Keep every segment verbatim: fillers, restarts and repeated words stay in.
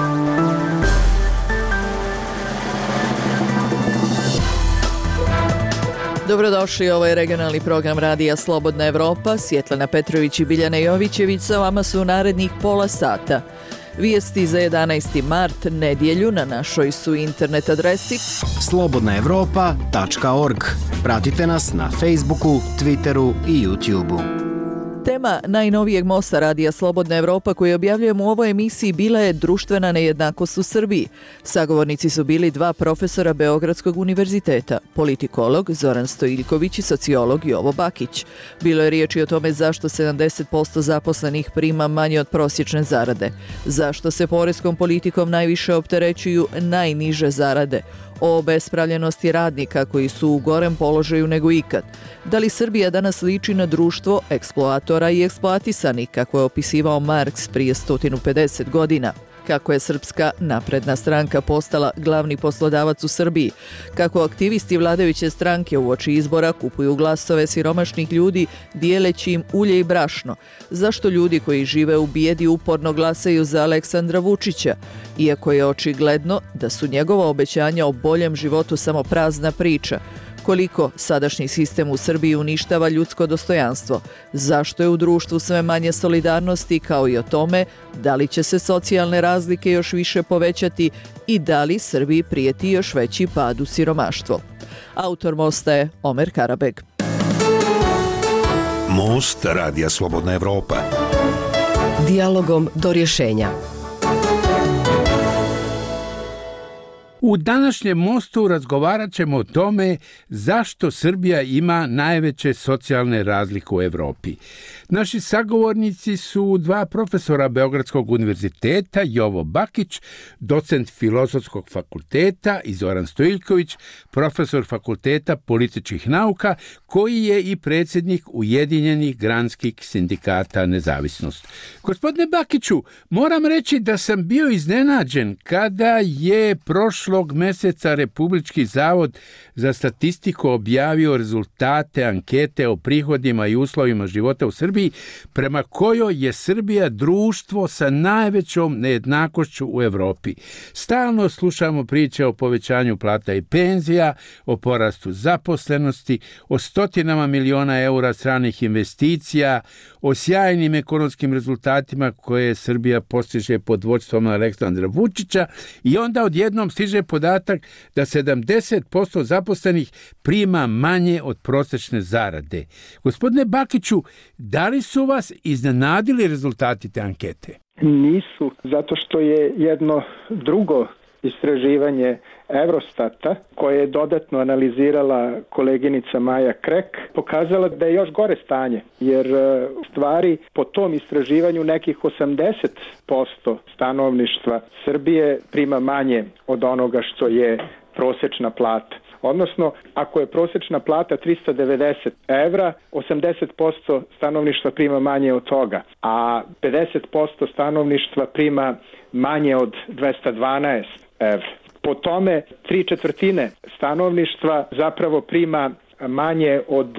Dobrodošli, ovo je regionalni program Radija Slobodna Evropa. Svjetlana Petrović i Biljana Jovićević sa vama su narednih pola sata. Vijesti za jedanaesti mart, nedjelju, na našoj su internet adresi slobodna evropa tačka org. Pratite nas na Facebooku, Twitteru i YouTubeu. Tema najnovijeg mosta Radija Slobodna Evropa koju objavljujemo u ovoj emisiji bila je društvena nejednakost u Srbiji. Sagovornici su bili dva profesora Beogradskog univerziteta, politikolog Zoran Stojiljković i sociolog Jovo Bakić. Bilo je riječi o tome zašto sedamdeset posto zaposlenih prima manje od prosječne zarade, zašto se poreskom politikom najviše opterećuju najniže zarade, o obespravljenosti radnika koji su u gorem položaju nego ikad. Da li Srbija danas liči na društvo eksploatora i eksploatisanih, kako je opisivao Marks prije sto pedeset godina? Kako je Srpska napredna stranka postala glavni poslodavac u Srbiji? Kako aktivisti vladajuće stranke uoči izbora kupuju glasove siromašnih ljudi dijeleći im ulje i brašno? Zašto ljudi koji žive u bijedi uporno glasaju za Aleksandra Vučića? Iako je očigledno da su njegova obećanja o boljem životu samo prazna priča. Koliko sadašnji sistem u Srbiji uništava ljudsko dostojanstvo? Zašto je u društvu sve manje solidarnosti, kao i o tome da li će se socijalne razlike još više povećati i da li Srbiji prijeti još veći pad u siromaštvo? Autor mosta je Omer Karabeg. Most Radija Slobodna Evropa. Dijalogom do rješenja. U današnjem mostu razgovarat ćemo o tome zašto Srbija ima najveće socijalne razlike u Evropi. Naši sagovornici su dva profesora Beogradskog univerziteta, Jovo Bakić, docent Filozofskog fakulteta, i Zoran Stojiljković, profesor Fakulteta političkih nauka, koji je i predsjednik Ujedinjenih granskih sindikata Nezavisnost. Gospodine Bakiću, moram reći da sam bio iznenađen kada je prošlo Prošlog mjeseca Republički zavod za statistiku objavio rezultate ankete o prihodima i uslovima života u Srbiji, prema kojoj je Srbija društvo sa najvećom nejednakošću u Evropi. Stalno slušamo priče o povećanju plata i penzija, o porastu zaposlenosti, o stotinama miliona eura stranih investicija, o sjajnim ekonomskim rezultatima koje Srbija postiže pod vodstvom Aleksandra Vučića, i onda odjednom stiže podatak da sedamdeset posto zaposlenih prima manje od prosječne zarade. Gospodine Bakiću, da li su vas iznenadili rezultati te ankete? Nisu, zato što je jedno drugo istraživanje Eurostata, koje je dodatno analizirala koleginica Maja Krek, pokazala da je još gore stanje, jer u stvari po tom istraživanju nekih osamdeset posto stanovništva Srbije prima manje od onoga što je prosječna plata. Odnosno, ako je prosječna plata trista devedeset evra, osamdeset posto stanovništva prima manje od toga, a pedeset posto stanovništva prima manje od dvesta dvanaest evra. Po tome, tri četvrtine stanovništva zapravo prima manje od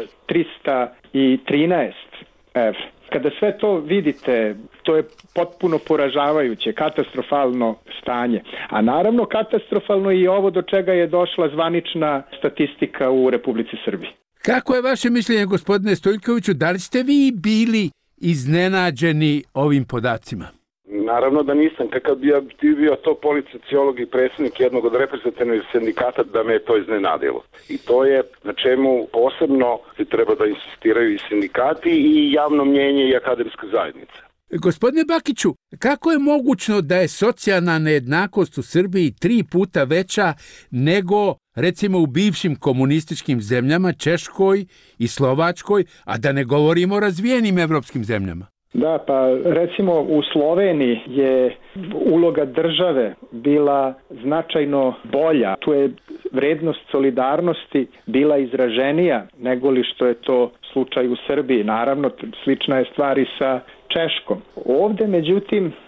trista trinaest evra. Kada sve to vidite, to je potpuno poražavajuće, katastrofalno stanje. A naravno katastrofalno je i ovo do čega je došla zvanična statistika u Republici Srbiji. Kako je vaše mišljenje, gospodine Stojiljkoviću, da li ste vi bili iznenađeni ovim podacima? Naravno da nisam. Kakav bi ja bio to politsociolog i predsjednik jednog od reprezentativnih sindikata, da me je to iznenadilo. I to je na čemu posebno se treba da insistiraju i sindikati i javno mnjenje i akademska zajednica. Gospodine Bakiću, kako je mogućno da je socijalna nejednakost u Srbiji tri puta veća nego recimo u bivšim komunističkim zemljama, Češkoj i Slovačkoj, a da ne govorimo o razvijenim evropskim zemljama? Da, pa recimo u Sloveniji je uloga države bila značajno bolja. Tu je vrednost solidarnosti bila izraženija nego li što je to slučaj u Srbiji. Naravno, slična je stvar i sa Češkom. Ovdje, međutim,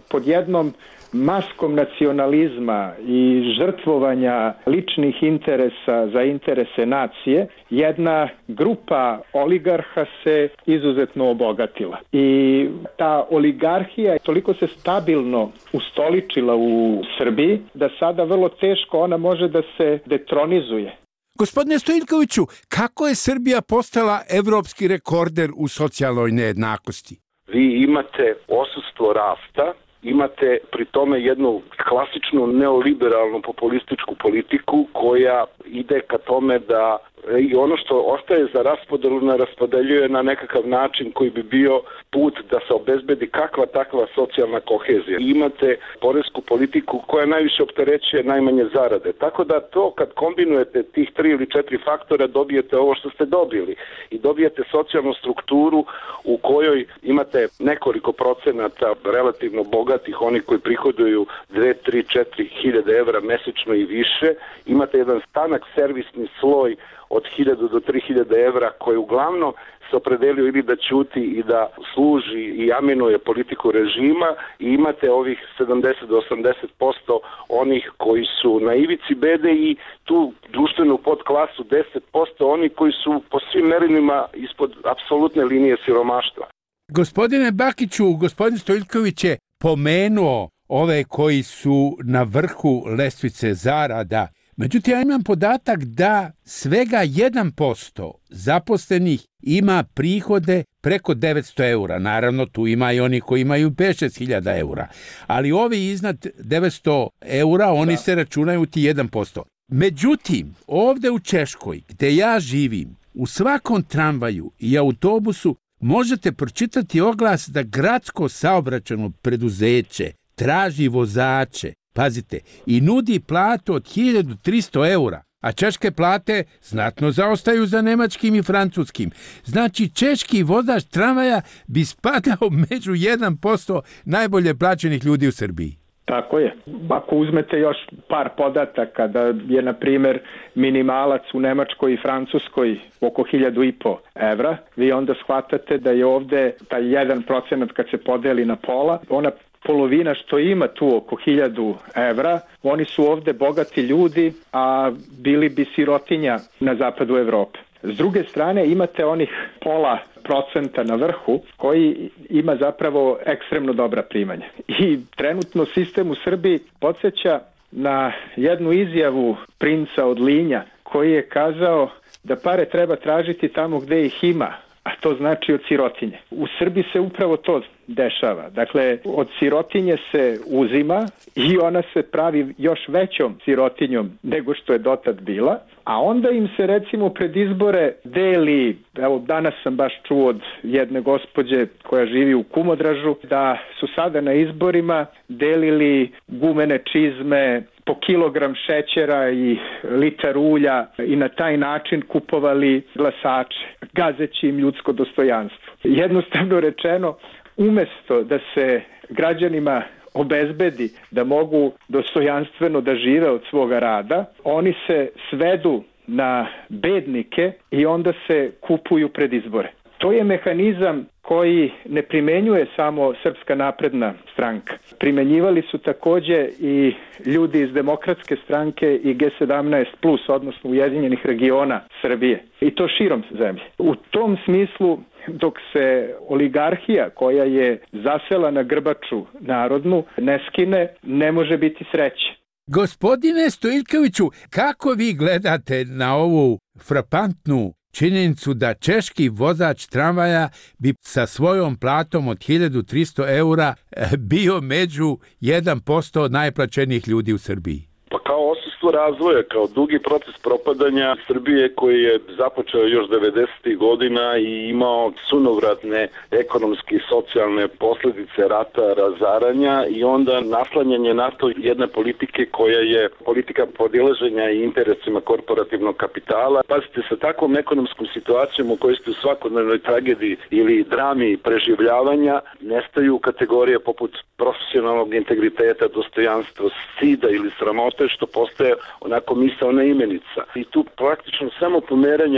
pod jednom maskom nacionalizma i žrtvovanja ličnih interesa za interese nacije, jedna grupa oligarha se izuzetno obogatila. I ta oligarhija toliko se stabilno ustoličila u Srbiji da sada vrlo teško ona može da se detronizuje. Gospodine Stojiljkoviću, kako je Srbija postala evropski rekorder u socijalnoj nejednakosti? Vi imate odsustvo rasta, imate pri tome jednu klasičnu neoliberalnu populističku politiku koja ide ka tome da i ono što ostaje za raspodelu ne raspodeljuje na nekakav način koji bi bio put da se obezbedi kakva takva socijalna kohezija. I imate poresku politiku koja najviše opterećuje najmanje zarade. Tako da to kad kombinujete tih tri ili četiri faktora dobijete ovo što ste dobili i dobijete socijalnu strukturu u kojoj imate nekoliko procenata relativno bogatih, oni koji prihoduju dve, tri, četiri hiljade evra mesečno i više. Imate jedan stanak servisni sloj od hiljadu do tri hiljade evra koji uglavnom se opredelio ili da ćuti i da služi i aminuje politiku režima i imate ovih sedamdeset do osamdeset posto onih koji su na ivici bede i tu društvenu podklasu deset posto oni koji su po svim merilima ispod apsolutne linije siromaštva. Gospodine Bakiću, gospodin Stojiljković je pomenuo ove koji su na vrhu lestvice zarada. Međutim, ja imam podatak da svega jedan posto zaposlenih ima prihode preko devetsto eura. Naravno, tu ima i oni koji imaju pet do šest hiljada eura. Ali ovi iznad devetsto eura, oni da. se računaju ti jedan posto. Međutim, ovde u Češkoj, gde ja živim, u svakom tramvaju i autobusu možete pročitati oglas da gradsko saobraćajno preduzeće traži vozače, pazite, i nudi platu od hiljadu tristo eura, a češke plate znatno zaostaju za nemačkim i francuskim. Znači, češki vozač tramvaja bi spadao među jedan posto najbolje plaćenih ljudi u Srbiji. Tako je. Ako uzmete još par podataka da je, na primjer, minimalac u Nemačkoj i Francuskoj oko hiljadu i po evra, vi onda shvatate da je ovde taj jedan procenat kad se podeli na pola, ona polovina što ima tu oko hiljadu evra, oni su ovde bogati ljudi, a bili bi sirotinja na zapadu Evrope. S druge strane imate onih pola procenta na vrhu koji ima zapravo ekstremno dobra primanja. I trenutno sistem u Srbiji podsjeća na jednu izjavu princa od Linja koji je kazao da pare treba tražiti tamo gde ih ima, a to znači od sirotinje. U Srbiji se upravo to dešava. Dakle, od sirotinje se uzima i ona se pravi još većom sirotinjom nego što je dotad bila, a onda im se recimo pred izbore deli, evo danas sam baš čuo od jedne gospođe koja živi u Kumodražu, da su sada na izborima delili gumene čizme, po kilogram šećera i litar ulja i na taj način kupovali glasače, gazeći im ljudsko dostojanstvo. Jednostavno rečeno, umesto da se građanima obezbedi da mogu dostojanstveno da žive od svoga rada, oni se svedu na bednike i onda se kupuju pred izbore. To je mehanizam koji ne primenjuje samo Srpska napredna stranka. Primenjivali su takođe i ljudi iz Demokratske stranke i G sedamnaest plus, odnosno Ujedinjenih regiona Srbije. I to širom zemlje. U tom smislu, dok se oligarhija koja je zasela na grbaču narodnu ne skine, ne može biti sreće. Gospodine Stojiljkoviću, kako vi gledate na ovu frapantnu činjenicu da češki vozač tramvaja bi sa svojom platom od hiljadu tristo eura bio među jedan posto najplaćenijih ljudi u Srbiji? Pa kao odsustvo razvoja, kao dugi proces propadanja Srbije koji je započeo još devedesetih godina i imao sunovratne ekonomske i socijalne posljedice rata, razaranja i onda naslanjanje na to jedne politike koja je politika podilaženja i interesima korporativnog kapitala. Pazite, sa takvom ekonomskom situacijom u kojoj ste u svakodnevnoj tragediji ili drami preživljavanja nestaju kategorije poput profesionalnog integriteta, dostojanstva, stida ili sramote, što postaje onako misaona imenica. I tu praktično samo pomeranja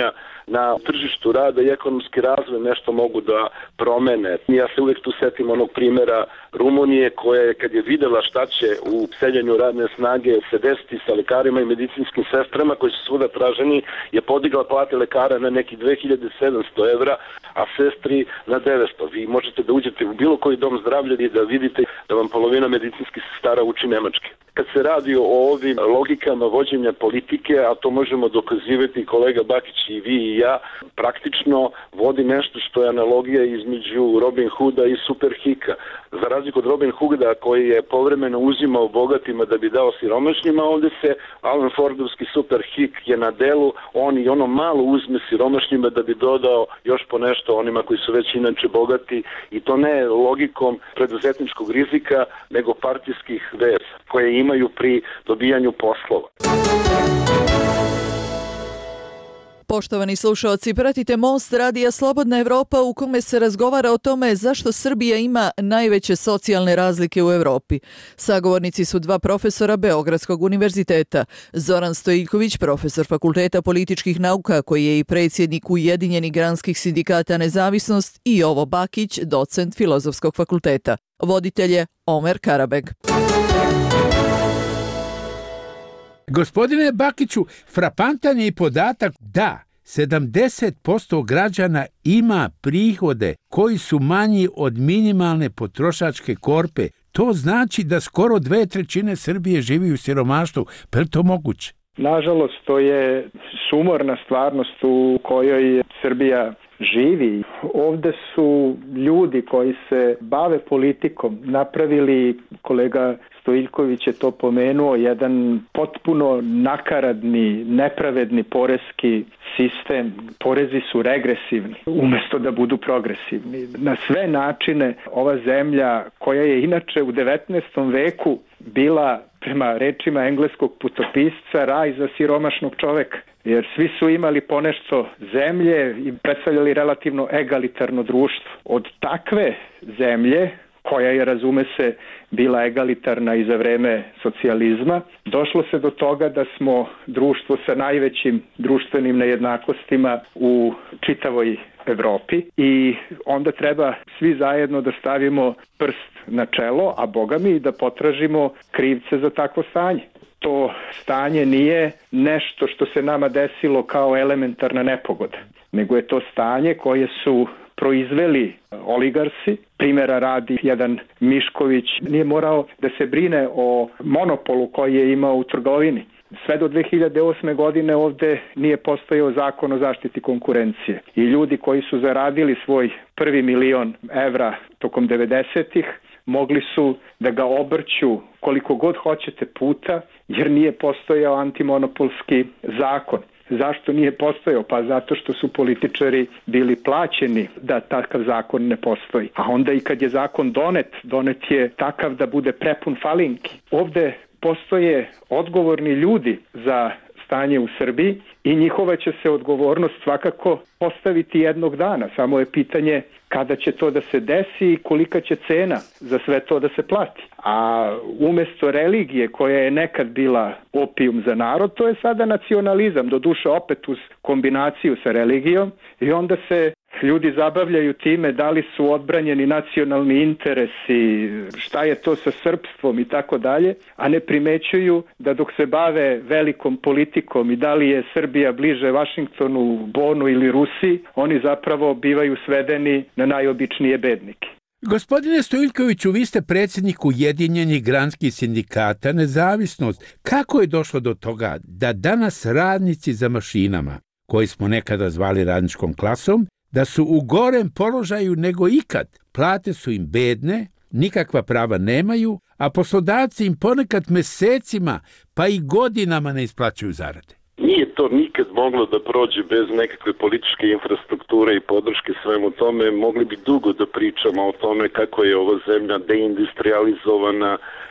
na tržištu rada i ekonomski razvoj nešto mogu da promene. Ja se uvijek tu setim onog primjera Rumunije koja je, kad je videla šta će u seljenju radne snage se desiti sa lekarima i medicinskim sestrama koji su svuda traženi, je podigla plate lekara na neki dve hiljade sedamsto evra, a sestri na devetsto. Vi možete da uđete u bilo koji dom zdravlja i da vidite da vam polovina medicinskih sestara uči nemački. Kad se radi o ovim logikama vođenja politike, a to možemo dokazivati kolega Bakić i vi i ja, praktično vodi nešto što je analogija između Robin Hooda i Superhika. Za razliku od Robin Hooda koji je povremeno uzimao bogatima da bi dao siromašnjima, ovdje se Alan Fordovski Superhik je na delu, on i ono malo uzme siromašnjima da bi dodao još po nešto onima koji su već inače bogati, i to ne logikom preduzetničkog rizika, nego partijskih veza koje imaju pri dobijanju poslova. Poštovani slušalci, pratite Most radija Slobodna Evropa u kome se razgovara o tome zašto Srbija ima najveće socijalne razlike u Evropi. Sagovornici su dva profesora Beogradskog univerziteta. Zoran Stojiljković, profesor Fakulteta političkih nauka koji je i predsjednik Ujedinjenih granskih sindikata Nezavisnost, i Jovo Bakić, docent Filozofskog fakulteta. Voditelj je Omer Karabeg. Gospodine Bakiću, frapantan je i podatak da sedamdeset posto građana ima prihode koji su manji od minimalne potrošačke korpe. To znači da skoro dve trećine Srbije živi u siromaštvu. Pa je to moguće? Nažalost, to je sumorna stvarnost u kojoj Srbija živi. Ovde su ljudi koji se bave politikom napravili, kolega Stojiljković je to pomenuo, jedan potpuno nakaradni, nepravedni poreski sistem. Porezi su regresivni umjesto da budu progresivni. Na sve načine ova zemlja, koja je inače u devetnaestom veku bila, prema rečima engleskog putopisca, raj za siromašnog čoveka, jer svi su imali ponešto zemlje i predstavljali relativno egalitarno društvo. Od takve zemlje, koja je, razume se, bila egalitarna i za vreme socijalizma, došlo se do toga da smo društvo sa najvećim društvenim nejednakostima u čitavoj Evropi, i onda treba svi zajedno da stavimo prst na čelo, a boga mi da potražimo krivce za takvo stanje. To stanje nije nešto što se nama desilo kao elementarna nepogoda, nego je to stanje koje su proizveli oligarsi. Primjera radi, jedan Mišković nije morao da se brine o monopolu koji je imao u trgovini. Sve do dve hiljade osme. godine ovde nije postojao zakon o zaštiti konkurencije. I ljudi koji su zaradili svoj prvi milion evra tokom devedesetih mogli su da ga obrću koliko god hoćete puta, jer nije postojao antimonopolski zakon. Zašto nije postojao? Pa zato što su političari bili plaćeni da takav zakon ne postoji. A onda i kad je zakon donet, donet je takav da bude prepun falinki. Ovde postoje odgovorni ljudi za stanje u Srbiji i njihova će se odgovornost svakako postaviti jednog dana. Samo je pitanje kada će to da se desi i kolika će cena za sve to da se plati. A umjesto religije koja je nekad bila opijum za narod, to je sada nacionalizam, doduše opet uz kombinaciju sa religijom, i onda se ljudi zabavljaju time da li su odbranjeni nacionalni interesi, šta je to sa srpstvom i tako dalje, a ne primećuju da dok se bave velikom politikom i da li je Srbija bliže Vašingtonu, Bonu ili Rusiji, oni zapravo bivaju svedeni na najobičnije bednike. Gospodine Stojiljkoviću, vi ste predsjednik Ujedinjenih granskih sindikata Nezavisnost. Kako je došlo do toga da danas radnici za mašinama, koji smo nekada zvali radničkom klasom, da su u gorem položaju nego ikad? Plate su im bedne, nikakva prava nemaju, a poslodavci im ponekad mesecima pa i godinama ne isplaćuju zarade. Nije to nikad moglo da prođe bez nekakve političke infrastrukture i podrške svemu tome. Mogli bi dugo da pričamo o tome kako je ova zemlja deindustrializovana,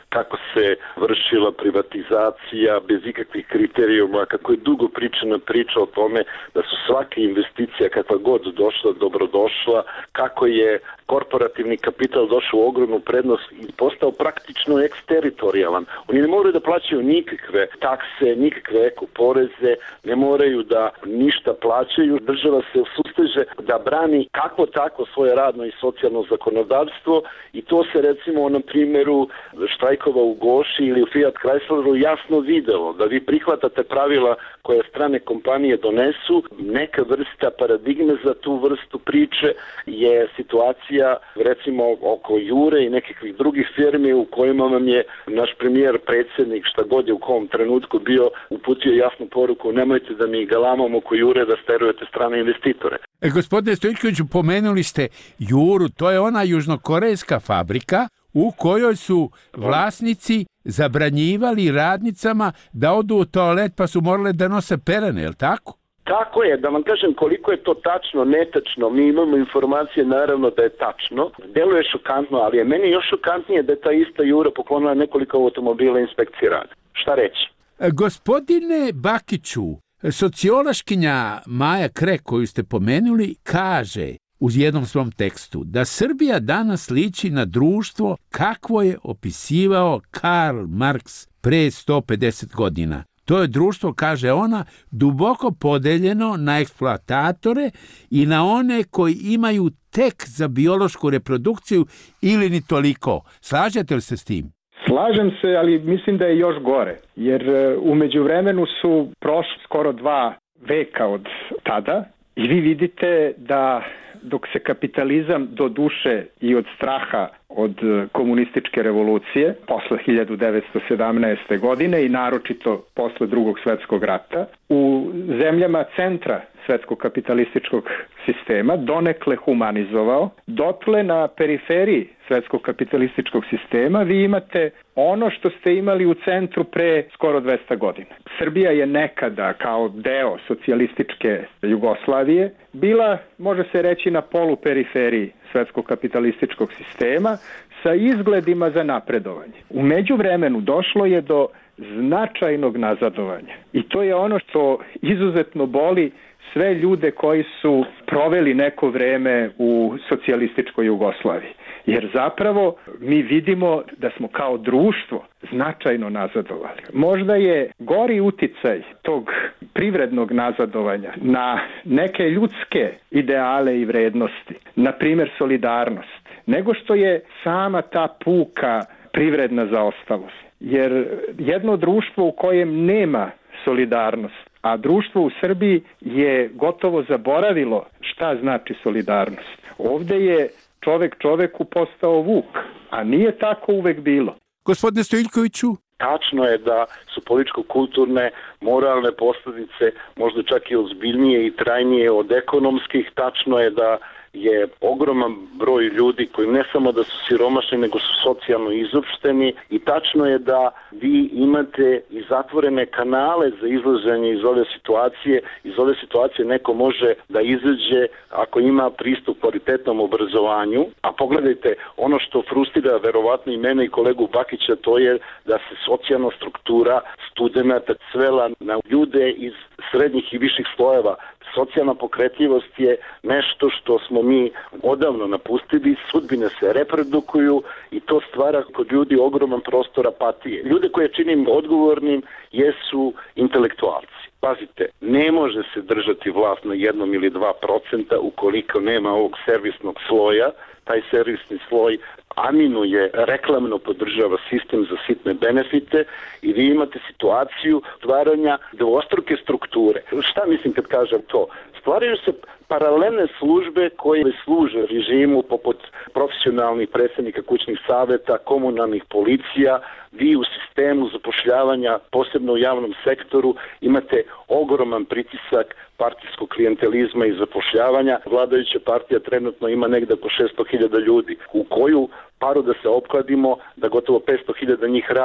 kako se vršila privatizacija bez ikakvih kriterijuma, kako je dugo pričana priča o tome da su svake investicija kakva god došla, dobrodošla, kako je korporativni kapital došao u ogromnu prednost i postao praktično eksteritorijalan. Oni ne moraju da plaćaju nikakve takse, nikakve ekoporeze, ne moraju da ništa plaćaju. Država se susteže da brani kako tako svoje radno i socijalno zakonodavstvo i to se recimo na primjeru štrajkova u Goši ili u Fiat Chrysleru jasno videlo, da vi prihvatate pravila koje strane kompanije donesu. Neka vrsta paradigme za tu vrstu priče je situacija recimo oko Jure i nekakvih drugih firmi u kojima vam je naš premijer, predsjednik, šta god je u kom trenutku bio, uputio jasnu poruku: nemojte da mi galamom oko Jure da sterujete strane investitore. E, gospodine Stojiljkoviću, pomenuli ste Juru, to je ona južnokorejska fabrika u kojoj su vlasnici zabranjivali radnicama da odu u toalet pa su morale da nose pelene, je li tako? Tako je, da vam kažem koliko je to tačno, netačno, mi imamo informacije naravno da je tačno, deluje šokantno, ali je meni još šokantnije da je ta ista Jura poklonila nekoliko automobila inspekcije rada. Šta reći? E, gospodine Bakiću, sociološkinja Maja Krek, koju ste pomenuli, kaže u jednom svom tekstu da Srbija danas liči na društvo kakvo je opisivao Karl Marks pre sto pedeset godina. To je društvo, kaže ona, duboko podeljeno na eksploatatore i na one koji imaju tek za biološku reprodukciju ili ni toliko. Slažete li se s tim? Slažem se, ali mislim da je još gore, jer u međuvremenu su prošli skoro dva veka od tada i vi vidite da dok se kapitalizam do duše i od straha od komunističke revolucije posle hiljadu devetsto sedamnaeste. godine i naročito posle Drugog svjetskog rata u zemljama centra svetskog kapitalističkog sistema donekle humanizovao, dotle na periferiji svetskog kapitalističkog sistema vi imate ono što ste imali u centru pre skoro dvesta godina. Srbija je nekada kao deo socijalističke Jugoslavije bila, može se reći, na poluperiferiji svetskog kapitalističkog sistema sa izgledima za napredovanje. U međuvremenu došlo je do značajnog nazadovanja i to je ono što izuzetno boli sve ljude koji su proveli neko vreme u socijalističkoj Jugoslaviji. Jer zapravo mi vidimo da smo kao društvo značajno nazadovali. Možda je gori uticaj tog privrednog nazadovanja na neke ljudske ideale i vrednosti, na primjer solidarnost, nego što je sama ta puka privredna zaostalost. Jer jedno društvo u kojem nema solidarnost, a društvo u Srbiji je gotovo zaboravilo šta znači solidarnost. Ovde je čovek čoveku postao vuk, a nije tako uvek bilo. Gospodine Stojiljkoviću? Tačno je da su političko-kulturne, moralne posljedice možda čak i ozbiljnije i trajnije od ekonomskih. Tačno je da je ogroman broj ljudi koji ne samo da su siromašni, nego su socijalno izopšteni i tačno je da vi imate i zatvorene kanale za izlaženje iz ove situacije. Iz ove situacije neko može da izađe ako ima pristup kvalitetnom obrazovanju, a pogledajte, ono što frustrira verovatno i mene i kolegu Bakića, to je da se socijalna struktura studenata svela na ljude iz srednjih i viših slojeva. Socijalna pokretljivost je nešto što smo mi odavno napustili, sudbine se reprodukuju i to stvara kod ljudi ogroman prostor apatije. Ljude koje činim odgovornim jesu intelektualci. Pazite, ne može se držati vlast na jednom ili dva procenta ukoliko nema ovog servisnog sloja. Taj servisni sloj aminuje, reklamno podržava sistem za sitne benefite i vi imate situaciju stvaranja dvostruke strukture. Šta mislim kad kažem to? Stvaraju se paralelne službe koje služe režimu poput profesionalnih predsjednika kućnih saveta, komunalnih policija. Vi u sistemu zapošljavanja, posebno u javnom sektoru, imate ogroman pritisak partijskog klijentelizma i zapošljavanja. Vladajuća partija trenutno ima negde oko šesto hiljada ljudi, u koju paru da se opkladimo da gotovo petsto hiljada njih radi.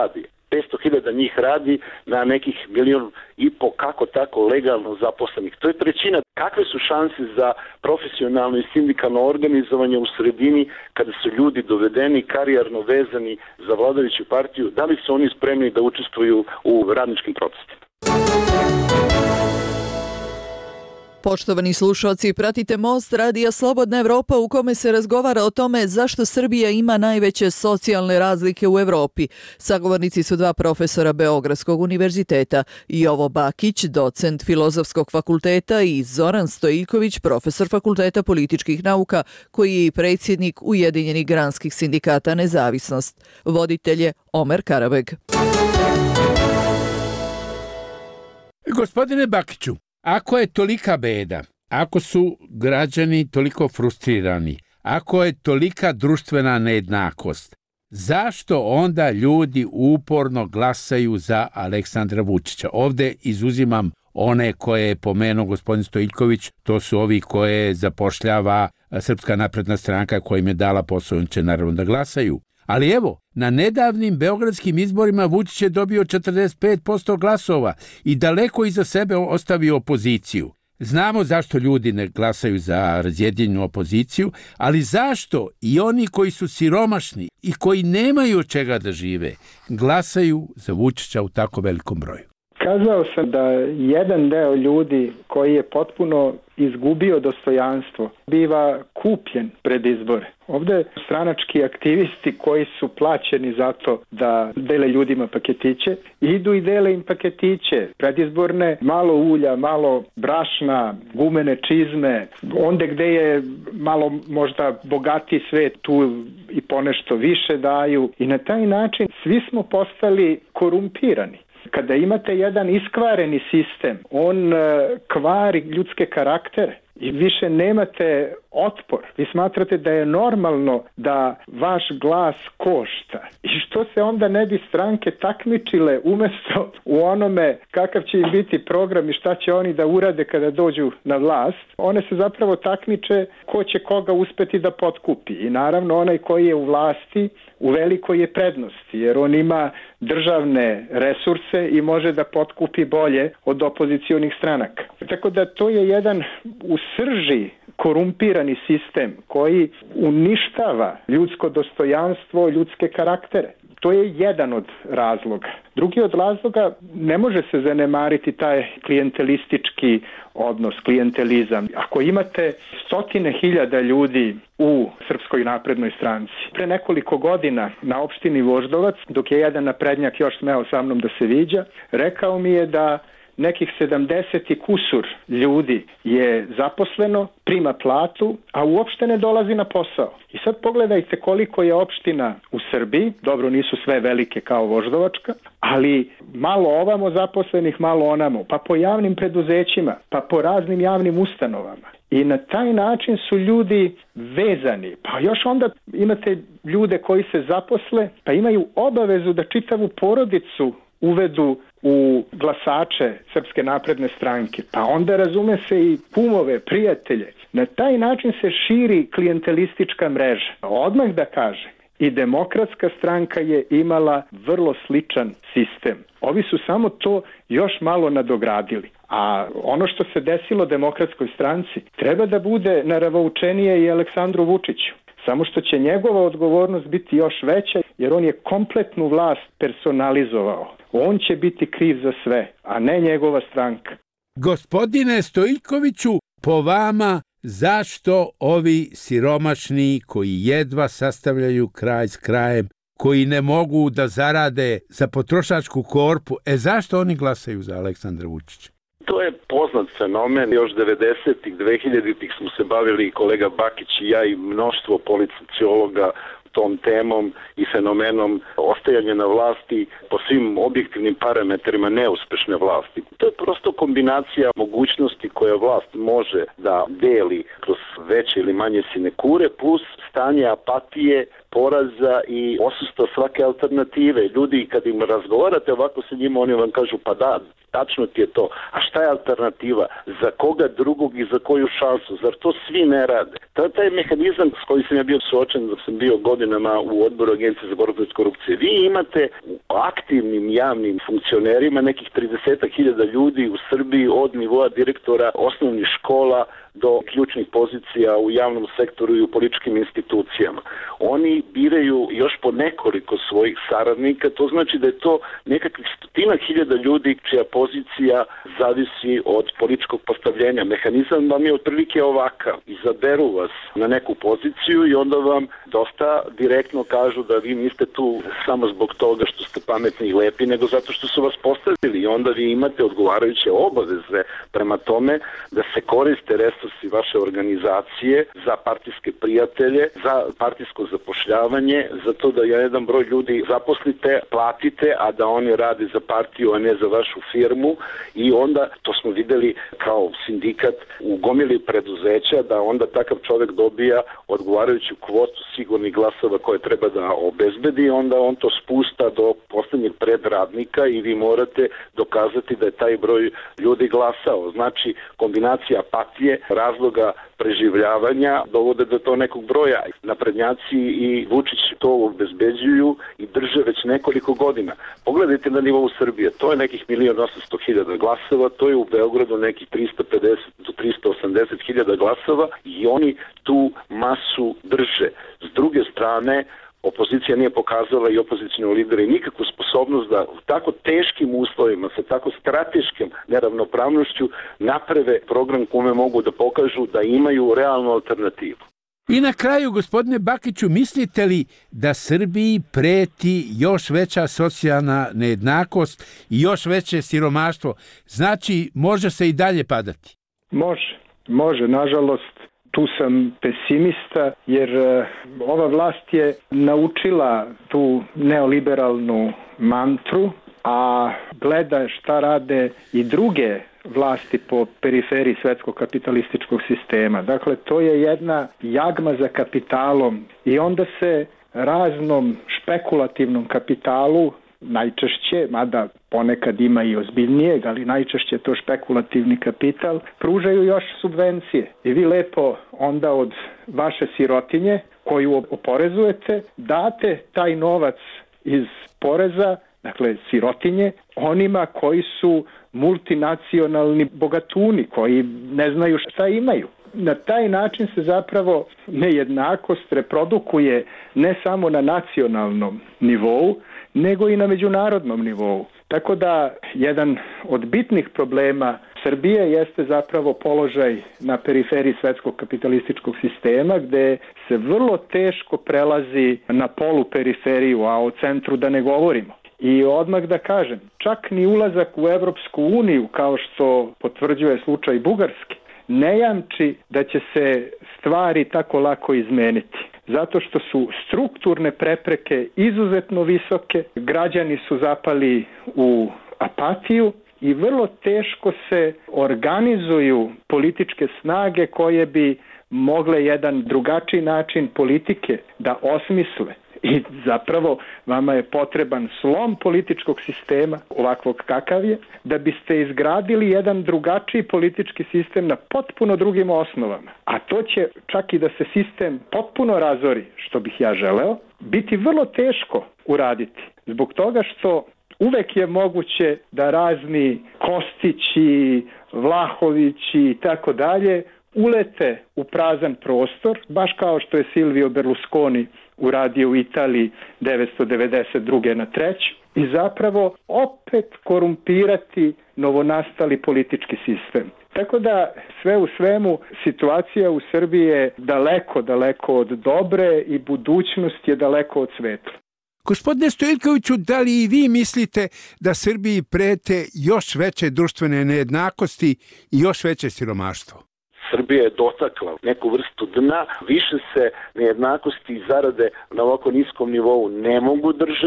petsto hiljada njih radi na nekih milion i po kako tako legalno zaposlenih. To je trećina. Kakve su šanse za profesionalno i sindikalno organizovanje u sredini kada su ljudi dovedeni, karijerno vezani za vladajuću partiju? Da li su oni spremni da učestvuju u radničkim protestima? Poštovani slušalci, pratite Most radija Slobodna Evropa u kome se razgovara o tome zašto Srbija ima najveće socijalne razlike u Evropi. Sagovornici su dva profesora Beogradskog univerziteta, Jovo Bakić, docent Filozofskog fakulteta i Zoran Stojiljković, profesor Fakulteta političkih nauka, koji je i predsjednik Ujedinjenih granskih sindikata Nezavisnost. Voditelj je Omer Karabeg. Gospodine Bakiću, ako je tolika beda, ako su građani toliko frustrirani, ako je tolika društvena nejednakost, zašto onda ljudi uporno glasaju za Aleksandra Vučića? Ovde izuzimam one koje je pomenuo gospodin Stojiljković, to su ovi koje zapošljava Srpska napredna stranka koja im je dala posao, on će naravno da glasaju. Ali evo, na nedavnim beogradskim izborima Vučić je dobio četrdeset pet posto glasova i daleko iza sebe ostavio opoziciju. Znamo zašto ljudi ne glasaju za razjedinjenu opoziciju, ali zašto i oni koji su siromašni i koji nemaju od čega da žive, glasaju za Vučića u tako velikom broju? Kazao sam da jedan deo ljudi koji je potpuno izgubio dostojanstvo biva kupljen pred izbore. Ovde stranački aktivisti koji su plaćeni zato da dele ljudima paketiće, idu i dele im paketiće, predizborne, malo ulja, malo brašna, gumene čizme, onde gde je malo možda bogatiji svet, tu i ponešto više daju i na taj način svi smo postali korumpirani. Kada imate jedan iskvareni sistem, on kvari ljudske karaktere i više nemate otpor. Vi smatrate da je normalno da vaš glas košta. I što se onda ne bi stranke takmičile umjesto u onome kakav će im biti program i šta će oni da urade kada dođu na vlast, one se zapravo takmiče ko će koga uspeti da potkupi. I naravno onaj koji je u vlasti u velikoj je prednosti, jer on ima državne resurse i može da potkupi bolje od opozicionih stranaka. Tako da to je jedan u srži korumpirani sistem koji uništava ljudsko dostojanstvo, ljudske karaktere. To je jedan od razloga. Drugi od razloga, ne može se zanemariti taj klijentelistički odnos, klijentelizam. Ako imate stotine hiljada ljudi u Srpskoj naprednoj stranci, pre nekoliko godina na opštini Voždovac, dok je jedan naprednjak još smeo sa mnom da se viđa, rekao mi je da nekih sedamdeset i kusur ljudi je zaposleno, prima platu, a uopšte ne dolazi na posao. I sad pogledajte koliko je opština u Srbiji, dobro nisu sve velike kao Voždovačka, ali malo ovamo zaposlenih, malo onamo, pa po javnim preduzećima, pa po raznim javnim ustanovama. I na taj način su ljudi vezani. Pa još onda imate ljude koji se zaposle, pa imaju obavezu da čitavu porodicu uvedu u glasače Srpske napredne stranke, pa onda razume se i kumove, prijatelje. Na taj način se širi klijentelistička mreža. Odmah da kažem, i Demokratska stranka je imala vrlo sličan sistem. Ovi su samo to još malo nadogradili. A ono što se desilo Demokratskoj stranci treba da bude naravoučenije i Aleksandru Vučiću. Samo što će njegova odgovornost biti još veća, jer on je kompletnu vlast personalizovao. On će biti kriv za sve, a ne njegova stranka. Gospodine Stojiljkoviću, po vama, zašto ovi siromašni koji jedva sastavljaju kraj s krajem, koji ne mogu da zarade za potrošačku korpu, e zašto oni glasaju za Aleksandra Vučića? To je poznat fenomen, još devedesetih, dvehiljaditih smo se bavili kolega Bakić i ja i mnoštvo politologa tom temom i fenomenom ostajanja na vlasti po svim objektivnim parametrima neuspešne vlasti. To je prosto kombinacija mogućnosti koje vlast može da deli kroz veće ili manje sinekure plus stanje apatije poraza i odsustva svake alternative. Ljudi kad im razgovarate ovako sa njima, oni vam kažu pa da, tačno ti je to. A šta je alternativa? Za koga drugog i za koju šansu? Zar to svi ne rade? To je taj mehanizam s kojim sam ja bio suočen dok sam bio godinama u odboru Agencije za borbu protiv korupcije. Vi imate u aktivnim javnim funkcionerima nekih trideset hiljada ljudi u Srbiji od nivoa direktora osnovnih škola do ključnih pozicija u javnom sektoru i u političkim institucijama. Oni biraju još po nekoliko svojih saradnika, to znači da je to nekakvih stotina hiljada ljudi čija pozicija zavisi od političkog postavljenja. Mehanizam vam je otprilike ovakav. Izaberu vas na neku poziciju i onda vam dosta direktno kažu da vi niste tu samo zbog toga što ste pametni i lepi, nego zato što su vas postavili i onda vi imate odgovarajuće obaveze prema tome da se koriste resursi vaše organizacije za partijske prijatelje, za partijsko zapošljavanje, za to da jedan broj ljudi zaposlite, platite, a da oni rade za partiju, a ne za vašu firmu i onda, to smo videli kao sindikat u gomili preduzeća, da onda takav čovjek dobija odgovarajuću kvotu sigurnih glasova koje treba da obezbedi, onda on to spusta do poslednjeg predradnika i vi morate dokazati da je taj broj ljudi glasao. Znači, kombinacija apatije, razloga preživljavanja dovode do to nekog broja. Naprednjaci i Vučić to obezbeđuju i drže već nekoliko godina. Pogledajte na nivou Srbije, to je nekih milion osamsto hiljada glasova, to je u Beogradu nekih trista pedeset do trista osamdeset hiljada glasova i oni tu masu drže. S druge strane, opozicija nije pokazala i opozicioni lideri nikakvu sposobnost da u tako teškim uslovima, sa tako strateškim neravnopravnošću naprave program kome mogu da pokažu da imaju realnu alternativu. I na kraju, gospodine Bakiću, mislite li da Srbiji preti još veća socijalna nejednakost i još veće siromaštvo? Znači, može se i dalje padati? Može, može, nažalost. Tu sam pesimista jer ova vlast je naučila tu neoliberalnu mantru, a gleda šta rade i druge vlasti po periferiji svetskog kapitalističkog sistema. Dakle, to je jedna jagma za kapitalom i onda se raznom špekulativnom kapitalu, najčešće, mada ponekad ima i ozbiljnijeg, ali najčešće to špekulativni kapital, pružaju još subvencije. I vi lepo onda od vaše sirotinje koju oporezujete, date taj novac iz poreza, dakle sirotinje, onima koji su multinacionalni bogatuni, koji ne znaju šta imaju. Na taj način se zapravo nejednakost reprodukuje ne samo na nacionalnom nivou, nego i na međunarodnom nivou. Tako da jedan od bitnih problema Srbije jeste zapravo položaj na periferiji svetskog kapitalističkog sistema, gde se vrlo teško prelazi na poluperiferiju, a o centru da ne govorimo. I odmah da kažem, čak ni ulazak u Evropsku uniju, kao što potvrđuje slučaj Bugarske, ne jamči da će se stvari tako lako izmeniti. Zato što su strukturne prepreke izuzetno visoke, građani su zapali u apatiju i vrlo teško se organizuju političke snage koje bi mogle jedan drugačiji način politike da osmisle. I zapravo vama je potreban slom političkog sistema, ovakvog kakav je, da biste izgradili jedan drugačiji politički sistem na potpuno drugim osnovama. A to će, čak i da se sistem potpuno razori, što bih ja želeo, biti vrlo teško uraditi. Zbog toga što uvek je moguće da razni Kostići, Vlahovići i tako dalje ulete u prazan prostor, baš kao što je Silvio Berlusconi uradio u Italiji devetsto devedeset druge na treću i zapravo opet korumpirati novonastali politički sistem. Tako da sve u svemu situacija u Srbiji je daleko, daleko od dobre i budućnost je daleko od svetla. Gospodine Stojiljkoviću, da li i vi mislite da Srbiji prete još veće društvene nejednakosti i još veće siromaštvo? Srbija je dotakla neku vrstu dna, više se nejednakosti i zarade na ovako niskom nivou ne mogu držati.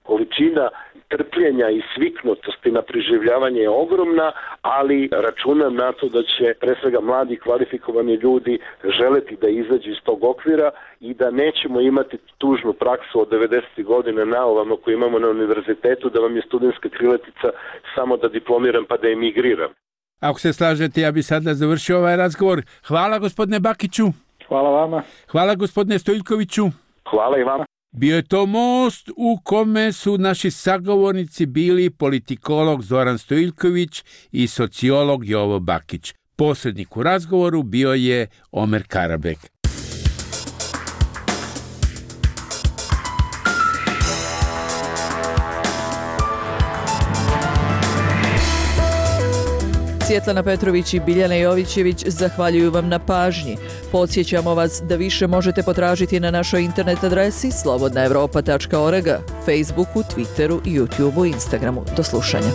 količina trpljenja i sviknutosti na preživljavanje je ogromna, ali računam na to da će pre svega mladi kvalifikovani ljudi želeti da izađu iz tog okvira i da nećemo imati tužnu praksu od devedesetih godina na ovamo koju imamo na univerzitetu, da vam je studentska krilatica samo da diplomiram pa da emigriram. Ako se slažete, ja bi sada završio ovaj razgovor. Hvala gospodine Bakiću. Hvala vama. Hvala gospodine Stojiljkoviću. Hvala i vama. Bio je to most u kome su naši sagovornici bili politikolog Zoran Stojiljković i sociolog Jovo Bakić. Posrednik u razgovoru bio je Omer Karabek. Svjetlana Petrović i Biljana Jovićević zahvaljuju vam na pažnji. Podsjećamo vas da više možete potražiti na našoj internet adresi slobodna evropa tačka org, Facebooku, Twitteru, YouTubeu i Instagramu. Do slušanja.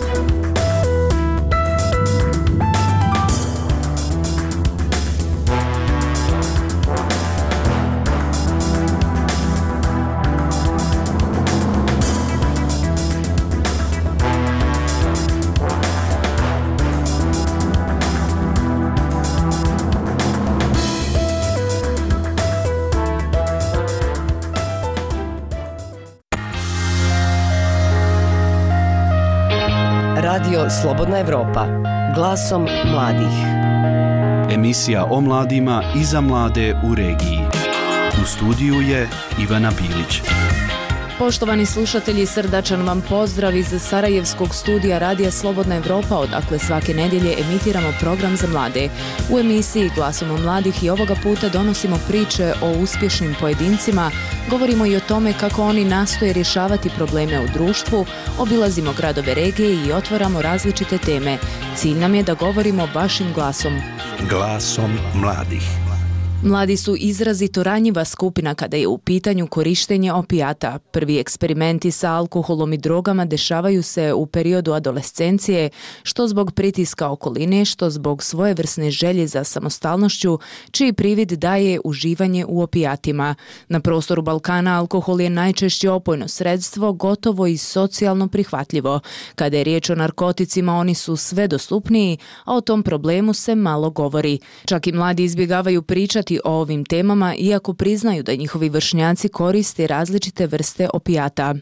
Radio Slobodna Evropa, glasom mladih. Emisija o mladima i za mlade u regiji. U studiju je Ivana Bilić. Poštovani slušatelji, srdačan vam pozdrav iz Sarajevskog studija Radija Slobodna Evropa, odakle svake nedjelje emitiramo program za mlade. U emisiji Glasom mladih i ovoga puta donosimo priče o uspješnim pojedincima, govorimo i o tome kako oni nastoje rješavati probleme u društvu, obilazimo gradove regije i otvaramo različite teme. Cilj nam je da govorimo vašim glasom. Glasom mladih. Mladi su izrazito ranjiva skupina kada je u pitanju korištenje opijata. Prvi eksperimenti sa alkoholom i drogama dešavaju se u periodu adolescencije, što zbog pritiska okoline, što zbog svojevrsne želje za samostalnošću, čiji privid daje uživanje u opijatima. Na prostoru Balkana alkohol je najčešće opojno sredstvo, gotovo i socijalno prihvatljivo. Kada je riječ o narkoticima, oni su sve dostupniji, a o tom problemu se malo govori. Čak i mladi izbjegavaju pričati o ovim temama, iako priznaju da njihovi vršnjaci koriste različite vrste opijata.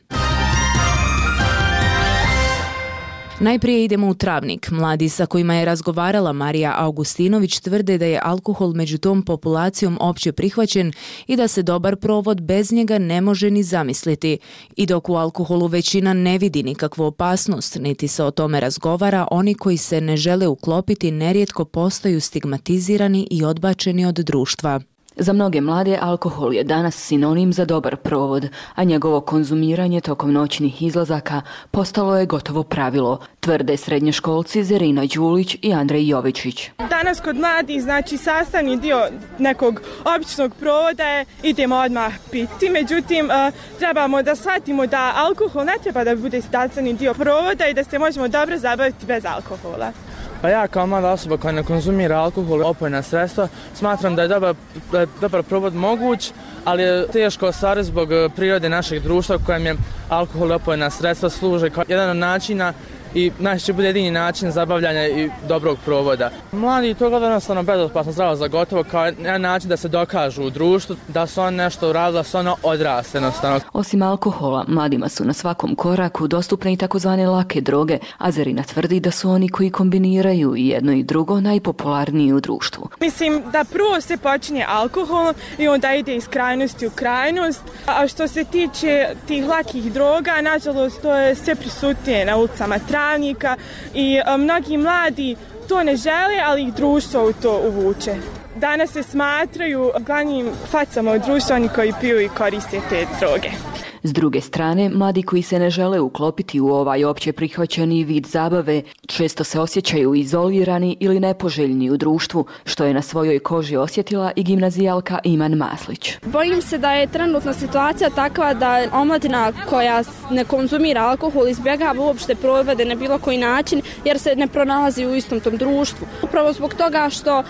Najprije idemo u Travnik. Mladi sa kojima je razgovarala Marija Augustinović tvrde da je alkohol među tom populacijom opće prihvaćen i da se dobar provod bez njega ne može ni zamisliti. I dok u alkoholu većina ne vidi nikakvu opasnost, niti se o tome razgovara, oni koji se ne žele uklopiti nerijetko postaju stigmatizirani i odbačeni od društva. Za mnoge mlade alkohol je danas sinonim za dobar provod, a njegovo konzumiranje tokom noćnih izlazaka postalo je gotovo pravilo, tvrde srednjoškolci Zerina Đulić i Andrej Jovičić. Danas kod mladih, znači sastavni dio nekog običnog provoda je idemo odmah piti, međutim trebamo da shvatimo da alkohol ne treba da bude sastavni dio provoda i da se možemo dobro zabaviti bez alkohola. Pa ja kao mlada osoba koja ne konzumira alkohol i opojna sredstva smatram da je dobar, da je dobar provod moguć, ali je teško ostvariti zbog prirode našeg društva kojem je alkohol i opojna sredstva služe kao jedan od načina i najčešće bude jedini način zabavljanja i dobrog provoda. Mladi to gledaju jednostavno bezopasno zdravo za gotovo kao jedan način da se dokažu u društvu, da su on nešto uradili, da su ono odrasle jednostavno. Osim alkohola, mladima su na svakom koraku dostupne i takozvane lake droge, a Zerina tvrdi da su oni koji kombiniraju i jedno i drugo najpopularniji u društvu. Mislim da prvo se počinje alkohol i onda ide iz krajnosti u krajnost, a što se tiče tih lakih droga, nažalost to je sve prisutnije na ulicama Travnika i a, mnogi mladi to ne žele, ali ih društvo u to uvuče. Danas se smatraju glavnim facama u društvu oni koji piju i koriste te droge. S druge strane, mladi koji se ne žele uklopiti u ovaj opće prihvaćeni vid zabave često se osjećaju izolirani ili nepoželjni u društvu, što je na svojoj koži osjetila i gimnazijalka Iman Maslić. Bojim se da je trenutna situacija takva da omladina koja ne konzumira alkohol izbjegava uopšte provode na bilo koji način jer se ne pronalazi u istom tom društvu. Upravo zbog toga što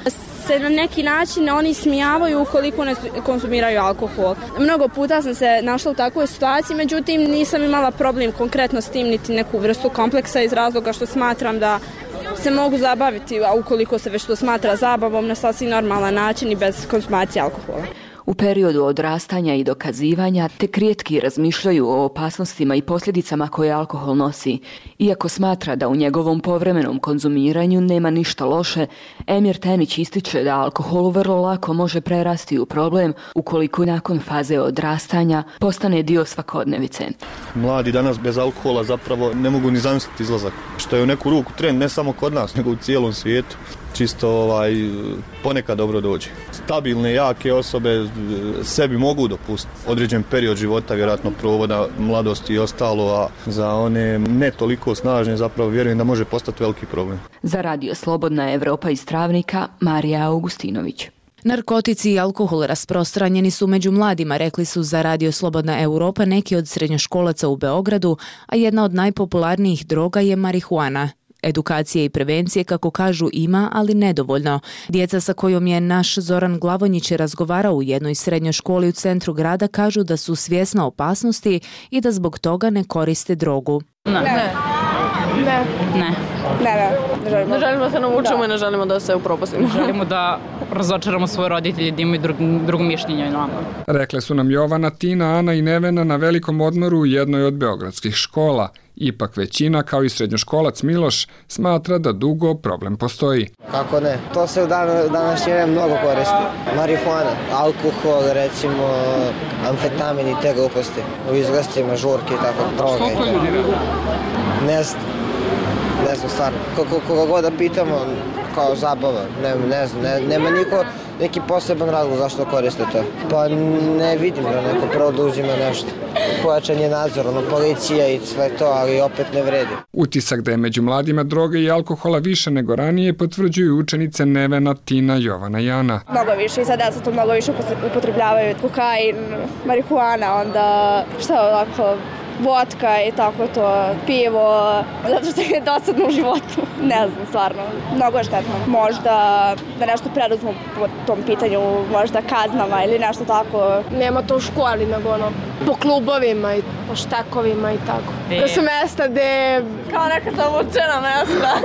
se na neki način oni smijavaju ukoliko ne konzumiraju alkohol. Mnogo puta sam se našla u takvoj situaciji, međutim nisam imala problem konkretno s tim niti neku vrstu kompleksa iz razloga što smatram da se mogu zabaviti, a ukoliko se već to smatra zabavom, na sasvim normalan način i bez konzumacije alkohola. U periodu odrastanja i dokazivanja tek rijetki razmišljaju o opasnostima i posljedicama koje alkohol nosi. Iako smatra da u njegovom povremenom konzumiranju nema ništa loše, Emir Tenić ističe da alkohol vrlo lako može prerasti u problem ukoliko nakon faze odrastanja postane dio svakodnevice. Mladi danas bez alkohola zapravo ne mogu ni zamisliti izlazak, što je u neku ruku trend ne samo kod nas, nego u cijelom svijetu. Čisto ovaj, ponekad dobro dođe. Stabilne, jake osobe sebi mogu dopustiti određen period života, vjerojatno provoda mladosti i ostalo, a za one ne toliko snažne zapravo vjerujem da može postati veliki problem. Za Radio Slobodna Evropa iz Travnika, Marija Augustinović. Narkotici i alkohol rasprostranjeni su među mladima, rekli su za Radio Slobodna Evropa neki od srednjoškolaca u Beogradu, a jedna od najpopularnijih droga je marihuana. Edukacije i prevencije, kako kažu, ima, ali nedovoljno. Djeca sa kojom je naš Zoran Glavonjić razgovarao u jednoj srednjoj školi u centru grada kažu da su svjesna opasnosti i da zbog toga ne koriste drogu. Ne. Ne. Ne. Ne. Ne, ne želimo. Ne želimo da se naučimo da. I ne želimo da se upropastimo. Želimo da razočaramo svoje roditelje, da imaju drug, drugo mišljenje od nama. Rekle su nam Jovana, Tina, Ana i Nevena na velikom odmoru u jednoj od beogradskih škola. Ipak većina, kao i srednjoškolac Miloš, smatra da dugo problem postoji. Kako ne? To se u dan, današnje vreme mnogo koristi. Marihuana, alkohol, recimo, amfetamin i te gluposti. U izgostima, žurke i tako, droga i tako. Ne znam. Ne znam, stvarno. Koga god da pitamo, kao zabava, ne, ne znam, ne, nema niko neki poseban razlog zašto koriste to. Pa ne vidim da neko prvo da uzima nešto. Pojačan je nadzor, ono, policija i sve to, ali opet ne vredi. Utisak da je među mladima droge i alkohola više nego ranije potvrđuju učenice Nevena, Tina, Jovana i Ana. Mnogo više i sad deca to mnogo više upotrebljavaju. Kokain, marihuana, onda šta ovako, vodka i tako to, pivo, zato što je dosadno u životu. Ne znam, stvarno, mnogo je štetno. Možda da nešto preduzmu po tom pitanju, možda kaznama ili nešto tako. Nema to u školi, nego ono, po klubovima i po štekovima i tako. E. To su mesta gde... Kao neka zavučena mesta.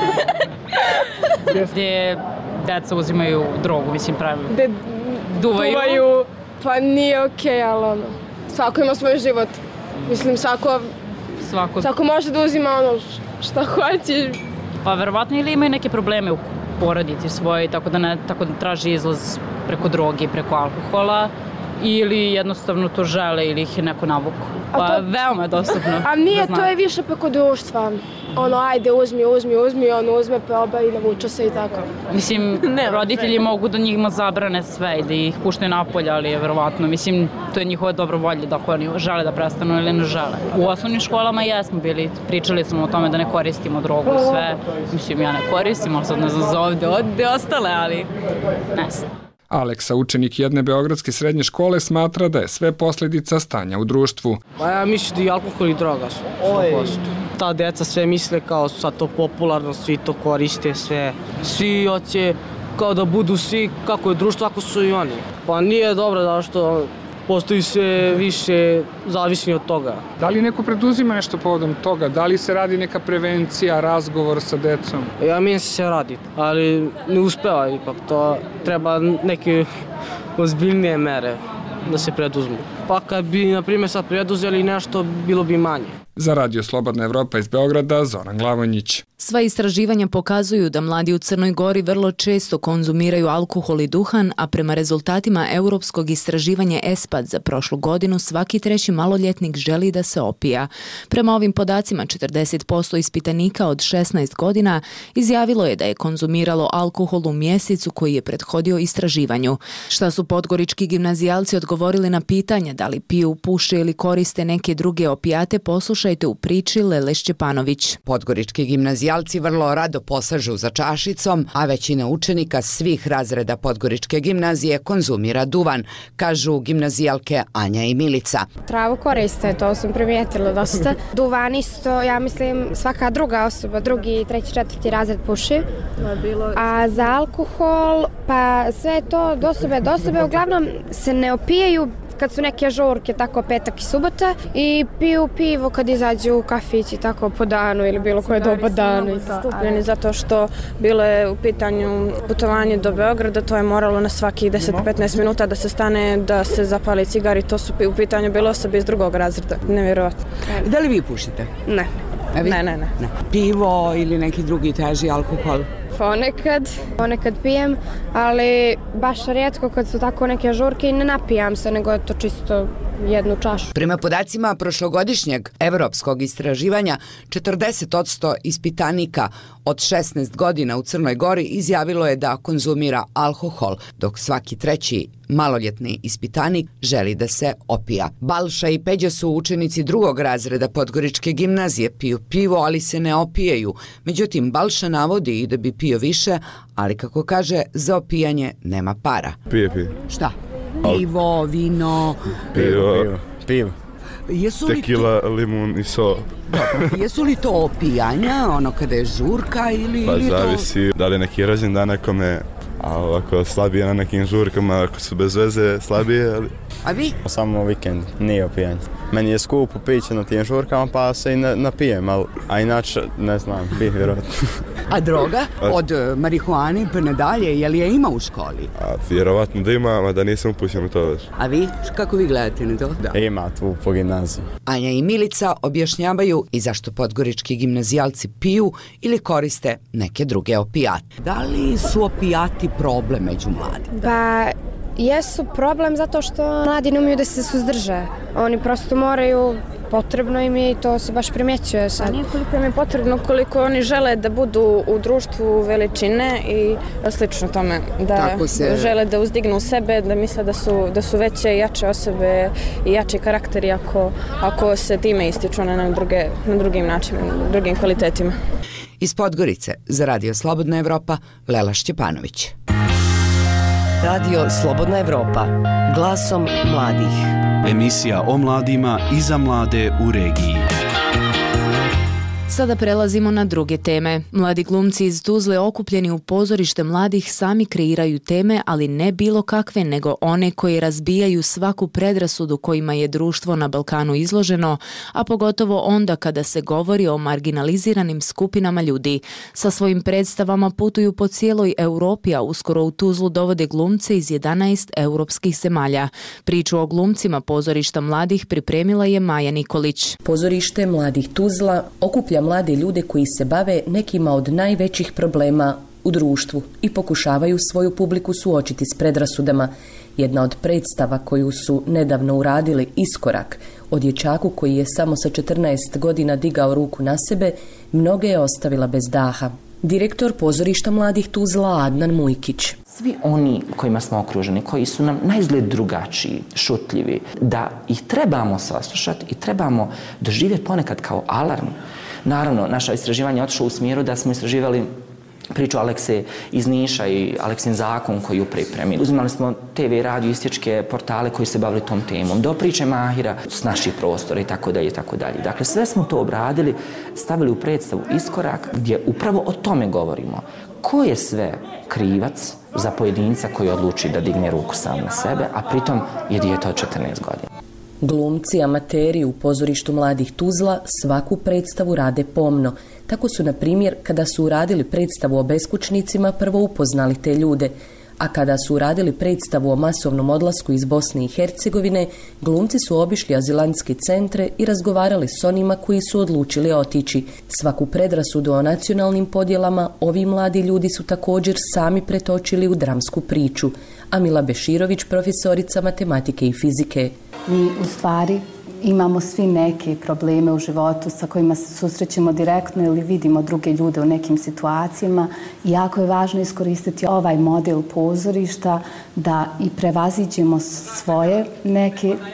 Gde deca uzimaju drogu, mislim, pravilno. Gde duvaju. duvaju. Pa nije okej, okay, ali ono, svako ima svoj život. Mislim, svako, svako... svako može da uzima ono šta hoće. Pa verovatno ili imaju neke probleme u porodici svoje, tako da ne tako da traži izlaz preko droge, preko alkohola, ili jednostavno to žele ili ih je neko navuku. Pa to... veoma je dostupno. A nije, to je više preko društva. Ono, ajde, uzmi, uzmi, uzmi, on uzme, proba i navuče se i tako. Mislim, ne, roditelji ne. mogu da njima zabrane sve i da ih puštaju napolje, ali je verovatno, mislim, to je njihova dobra volja da oni žele da prestanu ili ne žele. U osnovnim školama jesmo bili, pričali smo o tome da ne koristimo drogu, sve. Mislim, ja ne koristim, ali sad ne znam za ovdje, ovdje ostale, ali ne znam. Aleksa, učenik jedne beogradske srednje škole, smatra da je sve posljedica stanja u društvu. Pa ja mislim da i alkohol i droga su sto posto. Ta deca sve misle kao sad to popularno, svi to koriste, sve. Svi hoće kao da budu svi kako je društvo, ako su i oni. Pa nije dobro da što postoji sve više zavisni od toga. Da li neko preduzima nešto povodom toga? Da li se radi neka prevencija, razgovor sa decom? Ja mislim se radi, ali ne uspeva ipak. To treba neke ozbiljnije mere da se preduzmu. Pa kad bi, na primjer, sad preduzeli nešto, bilo bi manje. Za Radio Slobodna Evropa iz Beograda, Zoran Glavonjić. Sva istraživanja pokazuju da mladi u Crnoj Gori vrlo često konzumiraju alkohol i duhan, a prema rezultatima europskog istraživanja ESPAD za prošlu godinu svaki treći maloljetnik želi da se opija. Prema ovim podacima, četrdeset posto ispitanika od šesnaest godina izjavilo je da je konzumiralo alkohol u mjesecu koji je prethodio istraživanju. Šta su podgorički gimnazijalci odgovorili na pitanje pitanje da li piju, puše ili koriste neke druge opijate poslušajte u priči Lele Šćepanović. Podgorički gimnazijalci vrlo rado posažu za čašicom, a većina učenika svih razreda Podgoričke gimnazije konzumira duvan, kažu gimnazijalke Anja i Milica. Travu koriste, to sam primijetila dosta. Duvan isto, ja mislim, svaka druga osoba, drugi, treći, četvrti razred puši. A za alkohol, pa sve to do osobe do osobe, uglavnom se ne opijaju kad su neke žurke, tako petak i subota, i piju pivo kad izađu u kafić i tako po danu ili bilo koje doba dana. Stupljeni zato što bilo je u pitanju putovanje do Beograda, to je moralo na svaki deset do petnaest minuta da se stane, da se zapali cigari, to su u pitanju bilo osobe iz drugog razreda. Nevjerovatno. Da li vi pušite? Ne. Ne, ne, ne, ne. Pivo ili neki drugi teži alkohol? Ponekad, ponekad pijem, ali baš rijetko kad su tako neke žurke i ne napijam se, nego je to čisto jednu čašu. Prema podacima prošlogodišnjeg evropskog istraživanja, četrdeset posto ispitanika od šesnaest godina u Crnoj Gori izjavilo je da konzumira alkohol, dok svaki treći maloljetni ispitanik želi da se opija. Balša i Peđa su učenici drugog razreda Podgoričke gimnazije, piju pivo, ali se ne opijaju. Međutim, Balša navodi i da bi pio više, ali kako kaže, za opijanje nema para. Pije, pije. Šta? Pivo, vino... Pivo. Pivo. Jesu li Tekila, to... limun i so. Dobro, jesu li to opijanja, ono kada je žurka ili... Pa ili zavisi to... da li je neki rođendan nekome, a ovako slabije na nekim žurkama, ako su bez veze slabije, ali... A vi? Samo vikend, nije opijanje. Meni je skupo piće na tim žurkama, pa se i napijem, ali, a inače, ne znam, bih vjerojatno. A droga? Od marihuane pa nadalje, je li je ima u školi? A vjerovatno da ima, a da nisam upućen u to već. A vi? Kako vi gledate na to? Da. Ima tu po gimnaziji. Anja i Milica objašnjavaju i zašto podgorički gimnazijalci piju ili koriste neke druge opijate. Da li su opijati problem među mladima? Pa... Jesu problem zato što mladi ne umiju da se suzdrže. Oni prosto moraju, potrebno im je i to se baš primjećuje sad. Nije koliko im je potrebno, koliko oni žele da budu u društvu veličine i slično tome. Da se... žele da uzdignu sebe, da misle da su, da su veće i jače osobe i jači karakteri ako, ako se time ističu na, druge, na drugim načinima, na drugim kvalitetima. Iz Podgorice za Radio Slobodna Evropa, Lela Šćepanović. Radio Slobodna Evropa, glasom mladih. Emisija o mladima i za mlade u regiji. Sada prelazimo na druge teme. Mladi glumci iz Tuzle okupljeni u pozorište mladih sami kreiraju teme, ali ne bilo kakve, nego one koje razbijaju svaku predrasudu kojima je društvo na Balkanu izloženo, a pogotovo onda kada se govori o marginaliziranim skupinama ljudi. Sa svojim predstavama putuju po cijeloj Europi, a uskoro u Tuzlu dovode glumce iz jedanaest europskih zemalja. Priču o glumcima pozorišta mladih pripremila je Maja Nikolić. Pozorište mladih Tuzla okuplja mlade ljude koji se bave nekima od najvećih problema u društvu i pokušavaju svoju publiku suočiti s predrasudama. Jedna od predstava koju su nedavno uradili, Iskorak, o dječaku koji je samo sa četrnaest godina digao ruku na sebe, mnoge je ostavila bez daha. Direktor pozorišta mladih Tuzla Adnan Mujkić. Svi oni kojima smo okruženi, koji su nam naizgled drugačiji, šutljivi, da ih trebamo saslušati i trebamo doživjeti ponekad kao alarm. Naravno, naša istraživanja je otišlo u smjeru da smo istraživali priču Alekse iz Niša i Aleksin zakon koji ju pripremi. Uzimali smo te ve, radio, istječke portale koji se bavili tom temom, do priče Mahira s naših prostora i tako dalje i tako dalje. Dakle, sve smo to obradili, stavili u predstavu Iskorak gdje upravo o tome govorimo. Ko je sve krivac za pojedinca koji odluči da digne ruku sam na sebe, a pritom je dijete od četrnaest godina. Glumci amateri u pozorištu mladih Tuzla svaku predstavu rade pomno. Tako su, na primjer, kada su uradili predstavu o beskućnicima, prvo upoznali te ljude, a kada su uradili predstavu o masovnom odlasku iz Bosne i Hercegovine, glumci su obišli azilantske centre i razgovarali s onima koji su odlučili otići. Svaku predrasudu o nacionalnim podjelama ovi mladi ljudi su također sami pretočili u dramsku priču. Amila Beširović, profesorica matematike i fizike. Mi u stvari imamo svi neke probleme u životu sa kojima se susrećemo direktno ili vidimo druge ljude u nekim situacijama. I jako je važno iskoristiti ovaj model pozorišta da i prevaziđemo svoje neke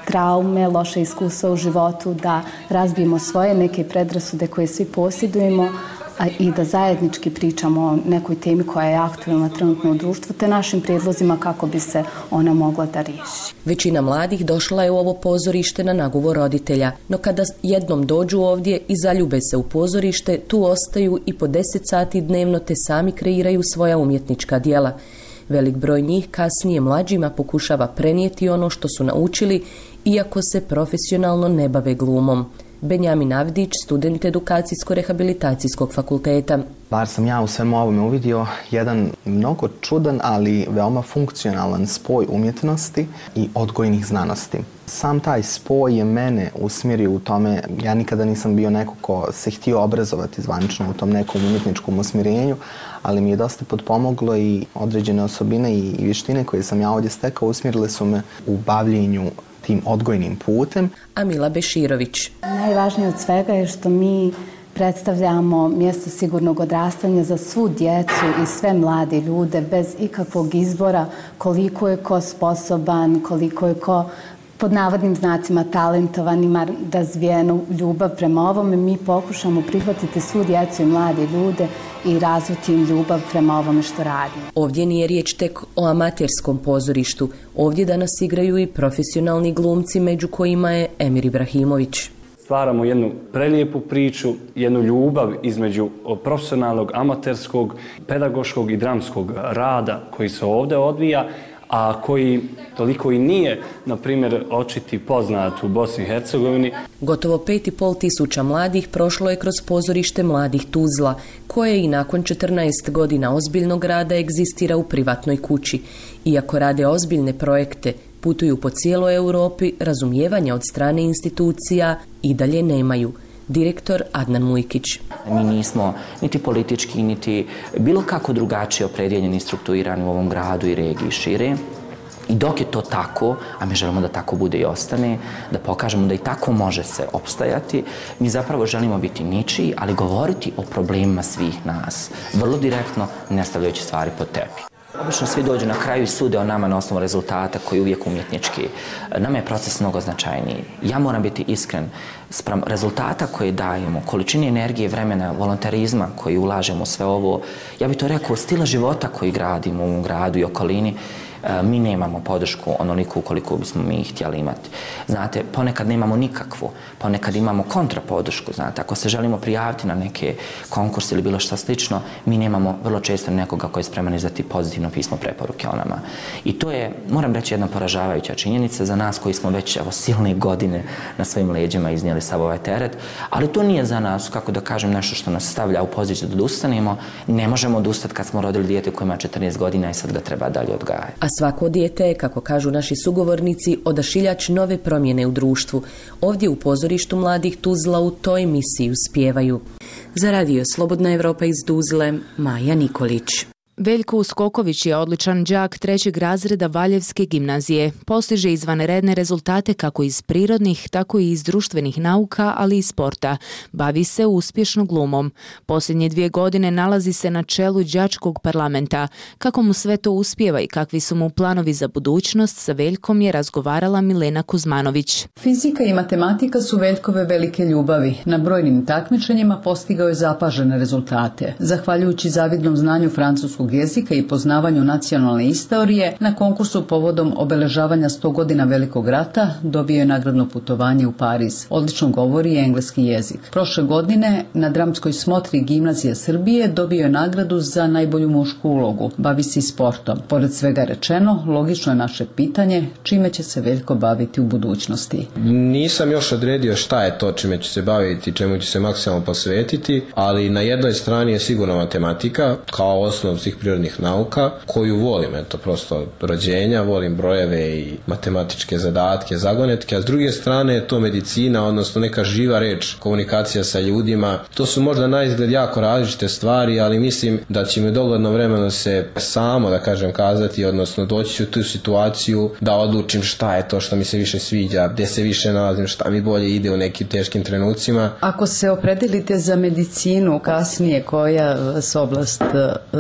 traume, loše iskustva u životu, da razbijemo svoje neke predrasude koje svi posjedujemo, a i da zajednički pričamo o nekoj temi koja je aktualna trenutno u društvu, te našim prijedlozima kako bi se ona mogla da riješi. Većina mladih došla je u ovo pozorište na nagovor roditelja, no kada jednom dođu ovdje i zaljube se u pozorište, tu ostaju i po deset sati dnevno te sami kreiraju svoja umjetnička djela. Velik broj njih kasnije mlađima pokušava prenijeti ono što su naučili, iako se profesionalno ne bave glumom. Benjamin Avdić, student Edukacijsko-rehabilitacijskog fakulteta. Bar sam ja u svemu ovome uvidio jedan mnogo čudan, ali veoma funkcionalan spoj umjetnosti i odgojnih znanosti. Sam taj spoj je mene usmjerio u tome, ja nikada nisam bio neko ko se htio obrazovati zvanično u tom nekom umjetničkom usmjerenju, ali mi je dosta potpomoglo i određene osobine i vještine koje sam ja ovdje stekao usmjerile su me u bavljenju tim odgojnim putem. Amila Beširović. Najvažnije od svega je što mi predstavljamo mjesto sigurnog odrastanja za svu djecu i sve mlade ljude bez ikakvog izbora, koliko je ko sposoban, koliko je ko pod navodnim znacima talentovan, ima razvijenu ljubav prema ovome. Mi pokušamo prihvatiti svu djecu i mlade ljude i razviti im ljubav prema ovome što radimo. Ovdje nije riječ tek o amaterskom pozorištu. Ovdje danas igraju i profesionalni glumci, među kojima je Emir Ibrahimović. Stvaramo jednu prelijepu priču, jednu ljubav između profesionalnog, amaterskog, pedagoškog i dramskog rada koji se ovdje odvija, a koji toliko i nije, na primjer, očiti poznat u Bosni i Hercegovini. Gotovo pet i pol tisuća mladih prošlo je kroz pozorište Mladih Tuzla, koje i nakon četrnaest godina ozbiljnog rada egzistira u privatnoj kući. Iako rade ozbiljne projekte, putuju po cijeloj Europi, razumijevanja od strane institucija i dalje nemaju. Direktor Adnan Mujkić. Mi nismo niti politički, niti bilo kako drugačije opredjeljeni i strukturirani u ovom gradu i regiji šire. I dok je to tako, a mi želimo da tako bude i ostane, da pokažemo da i tako može se opstajati, mi zapravo želimo biti ničiji, ali govoriti o problemima svih nas. Vrlo direktno, ne stavljajući stvari pod tepih. Obično svi dođu na kraju i sude o nama na osnovu rezultata koji je uvijek umjetnički. Nama je proces mnogo značajniji. Ja moram biti iskren spram rezultata koje dajemo, količine energije, vremena, volontarizma koji ulažemo u sve ovo. Ja bih to rekao, stila života koji gradimo u ovom gradu i okolini. Mi nemamo podršku onoliku koliko bismo mi htjeli imati. Znate, ponekad nemamo nikakvu, ponekad imamo kontrapodršku. Znate, ako se želimo prijaviti na neke konkurse ili bilo šta slično, mi nemamo vrlo često nekoga koji je spreman izdati pozitivno pismo preporuke o nama. I to je, moram reći, jedna poražavajuća činjenica za nas koji smo već evo, silne godine na svojim leđima iznijeli sav ovaj teret, ali to nije za nas, kako da kažem, nešto što nas stavlja u poziciju da odustanemo. Ne možemo odustati kad smo rodili dijete koje ima četrnaest godina i sad ga treba dalje odgajati. A svako dijete je, kako kažu naši sugovornici, odašiljač nove promjene u društvu. Ovdje u pozorištu Mladih Tuzla u toj emisiji uspijevaju. Za radio Slobodna Evropa iz Tuzle, Maja Nikolić. Veljko Uskoković je odličan đak trećeg razreda Valjevske gimnazije. Postiže izvanredne rezultate kako iz prirodnih, tako i iz društvenih nauka, ali i sporta. Bavi se uspješno glumom. Posljednje dvije godine nalazi se na čelu đačkog parlamenta. Kako mu sve to uspijeva i kakvi su mu planovi za budućnost, sa Veljkom je razgovarala Milena Kuzmanović. Fizika i matematika su Veljkove velike ljubavi. Na brojnim takmičenjima postigao je zapažene rezultate. Zahvaljujući zavidnom znanju francuskog jezika i poznavanju nacionalne istorije, na konkursu povodom obeležavanja sto godina Velikog rata dobio je nagradno putovanje u Pariz. Odlično govori engleski jezik. Prošle godine na dramskoj smotri Gimnazije Srbije dobio je nagradu za najbolju mušku ulogu. Bavi se i sportom. Pored svega rečeno, logično je naše pitanje čime će se Veljko baviti u budućnosti. Nisam još odredio šta je to čime ću se baviti, čemu ću se maksimalno posvetiti, ali na jednoj strani je sigurno matematika kao osnov svih prirodnih nauka, koju volim, eto, prosto rođenja, volim brojeve i matematičke zadatke, zagonetke, a s druge strane je to medicina, odnosno neka živa reč, komunikacija sa ljudima. To su možda naizgled jako različite stvari, ali mislim da će mi dogledno vremeno se samo, da kažem, kazati, odnosno doći ću u tu situaciju da odlučim šta je to što mi se više sviđa, gdje se više nalazim, šta mi bolje ide u nekim teškim trenucima. Ako se opredelite za medicinu kasnije, koja vas oblast zanima?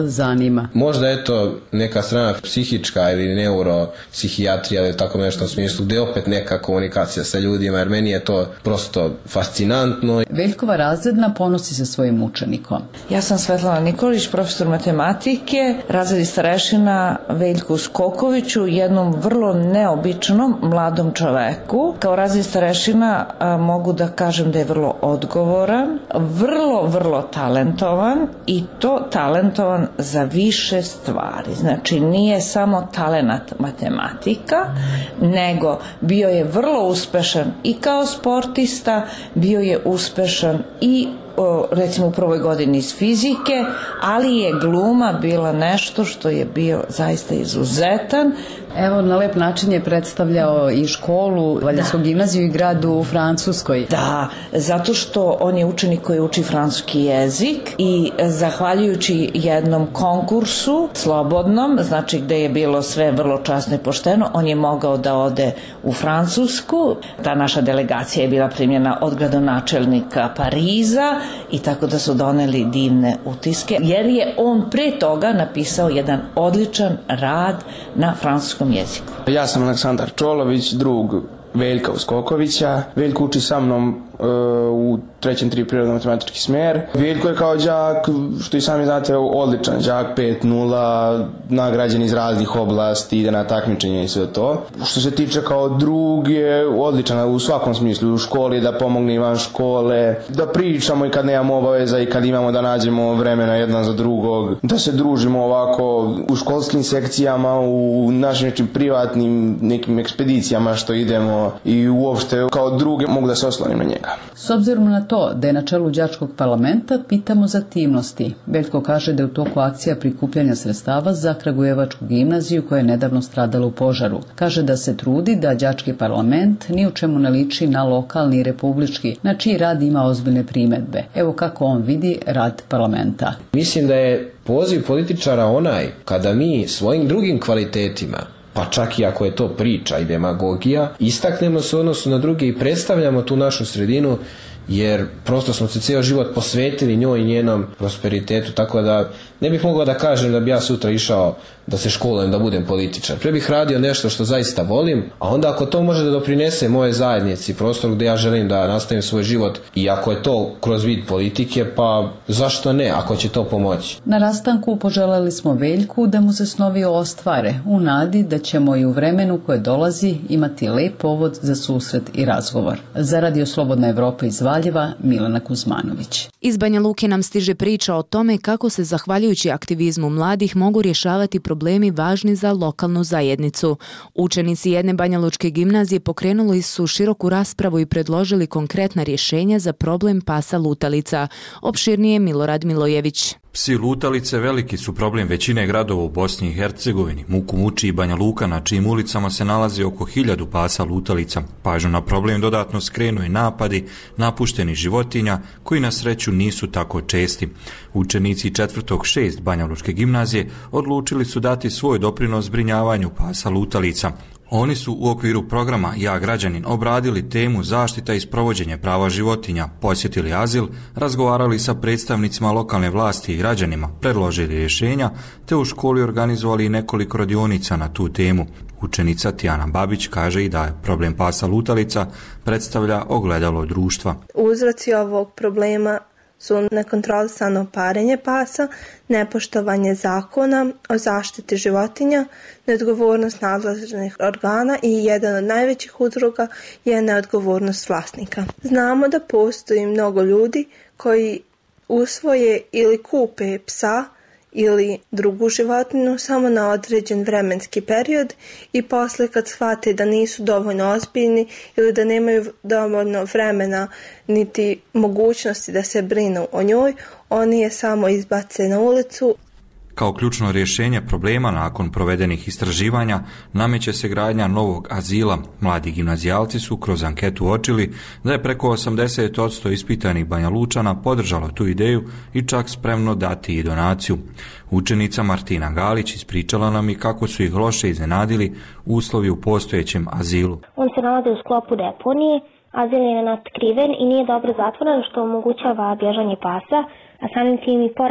roditeljima. Možda je to neka strana psihička ili neuropsihijatrija ili tako nešto u smislu gdje je opet neka komunikacija sa ljudima, jer meni je to prosto fascinantno. Veljkova razredna ponosi se svojim učenikom. Ja sam Svetlana Nikolić, profesor matematike, razredi starešina Veljku Skokoviću, jednom vrlo neobičnom mladom čoveku. Kao razredi starešina a, mogu da kažem da je vrlo odgovoran, vrlo, vrlo talentovan i to talentovan za više stvari. Znači nije samo talenat matematika, nego bio je vrlo uspešan i kao sportista, bio je uspešan i recimo u prvoj godini iz fizike, ali je gluma bila nešto što je bio zaista izuzetan. Evo, na lep način je predstavljao i školu, Valjevsku gimnaziju i grad u Francuskoj. Da, zato što on je učenik koji uči francuski jezik i zahvaljujući jednom konkursu slobodnom, znači gde je bilo sve vrlo časno i pošteno, on je mogao da ode u Francusku. Ta naša delegacija je bila primljena od gradonačelnika Pariza i tako da su doneli divne utiske, jer je on pre toga napisao jedan odličan rad na francuskom jeziku. Ja sam Aleksandar Čolović, drug Veljka Uskokovića. Veljko uči sa mnom e, u trećem tri prirodno-matematički smer. Veljko je kao đak, što i sami znate, odličan đak, pet nula, nagrađen iz raznih oblasti, ide na takmičenje i sve to. Što se tiče kao drug je odličan u svakom smislu, u školi da pomogne i van škole, da pričamo i kad nemamo obaveza i kad imamo da nađemo vremena jedan za drugog, da se družimo ovako u školskim sekcijama, u našim nekim privatnim nekim ekspedicijama što idemo i uopšte kao druge mogu da se oslonim na njega. S obzirom na to da je na čelu đačkog parlamenta, pitamo za aktivnosti. Veljko kaže da je u toku akcija prikupljanja sredstava za Kragujevačku gimnaziju koja je nedavno stradala u požaru. Kaže da se trudi da đački parlament ni u čemu ne liči na lokalni i republički, na čiji rad ima ozbiljne primedbe. Evo kako on vidi rad parlamenta. Mislim da je poziv političara onaj kada mi svojim drugim kvalitetima, pa čak i ako je to priča i demagogija, istaknemo se u odnosu na druge i predstavljamo tu našu sredinu, jer prosto smo se cijel život posvetili njoj i njenom prosperitetu, tako da ne bih mogao da kažem da bi ja sutra išao da se školujem, da budem političar. Pre bih radio nešto što zaista volim, a onda ako to može da doprinese moje zajednici, prostor gde ja želim da nastavim svoj život i ako je to kroz vid politike, pa zašto ne, ako će to pomoći. Na rastanku poželjeli smo Veljku da mu se snovi ostvare, u nadi da ćemo i u vremenu koje dolazi imati lep povod za susret i razgovor. Za Radio Slobodna Evropa iz Valjeva, Milena Kuzmanović. Iz Banja Luke nam stiže priča o tome kako se zahvaljujući aktivizmu mladih mogu rješavati problemi važni za lokalnu zajednicu. Učenici jedne banjalučke gimnazije pokrenuli su široku raspravu i predložili konkretna rješenja za problem pasa lutalica. Opširnije Milorad Milojević. Psi lutalice veliki su problem većine gradova u Bosni i Hercegovini. Muku muči i Banja Luka, na čijim ulicama se nalazi oko hiljadu pasa lutalica. Pažnju na problem dodatno skrenu i napadi napuštenih životinja, koji na sreću nisu tako česti. Učenici četvrtog šest Banjalučke gimnazije odlučili su dati svoj doprinos zbrinjavanju pasa lutalica. Oni su u okviru programa Ja građanin obradili temu zaštita i sprovođenje prava životinja, posjetili azil, razgovarali sa predstavnicima lokalne vlasti i građanima, predložili rješenja, te u školi organizovali nekoliko radionica na tu temu. Učenica Tijana Babić kaže i da je problem pasa lutalica predstavlja ogledalo društva. Uzroci ovog problema su nekontrolisano parenje pasa, nepoštovanje zakona o zaštiti životinja, neodgovornost nadležnih organa i jedan od najvećih uzroka je neodgovornost vlasnika. Znamo da postoji mnogo ljudi koji usvoje ili kupe psa ili drugu životinju samo na određen vremenski period i posle kad shvate da nisu dovoljno ozbiljni ili da nemaju dovoljno vremena niti mogućnosti da se brinu o njoj, oni je samo izbace na ulicu. Kao ključno rješenje problema nakon provedenih istraživanja nameće se gradnja novog azila. Mladi gimnazijalci su kroz anketu uočili da je preko osamdeset posto ispitanih Banja Lučana podržalo tu ideju i čak spremno dati i donaciju. Učenica Martina Galić ispričala nam i kako su ih loše iznenadili uslovi u postojećem azilu. On se nalazi u sklopu deponije, azil je natkriven i nije dobro zatvoren što omogućava bježanje pasa, a samim tim i porast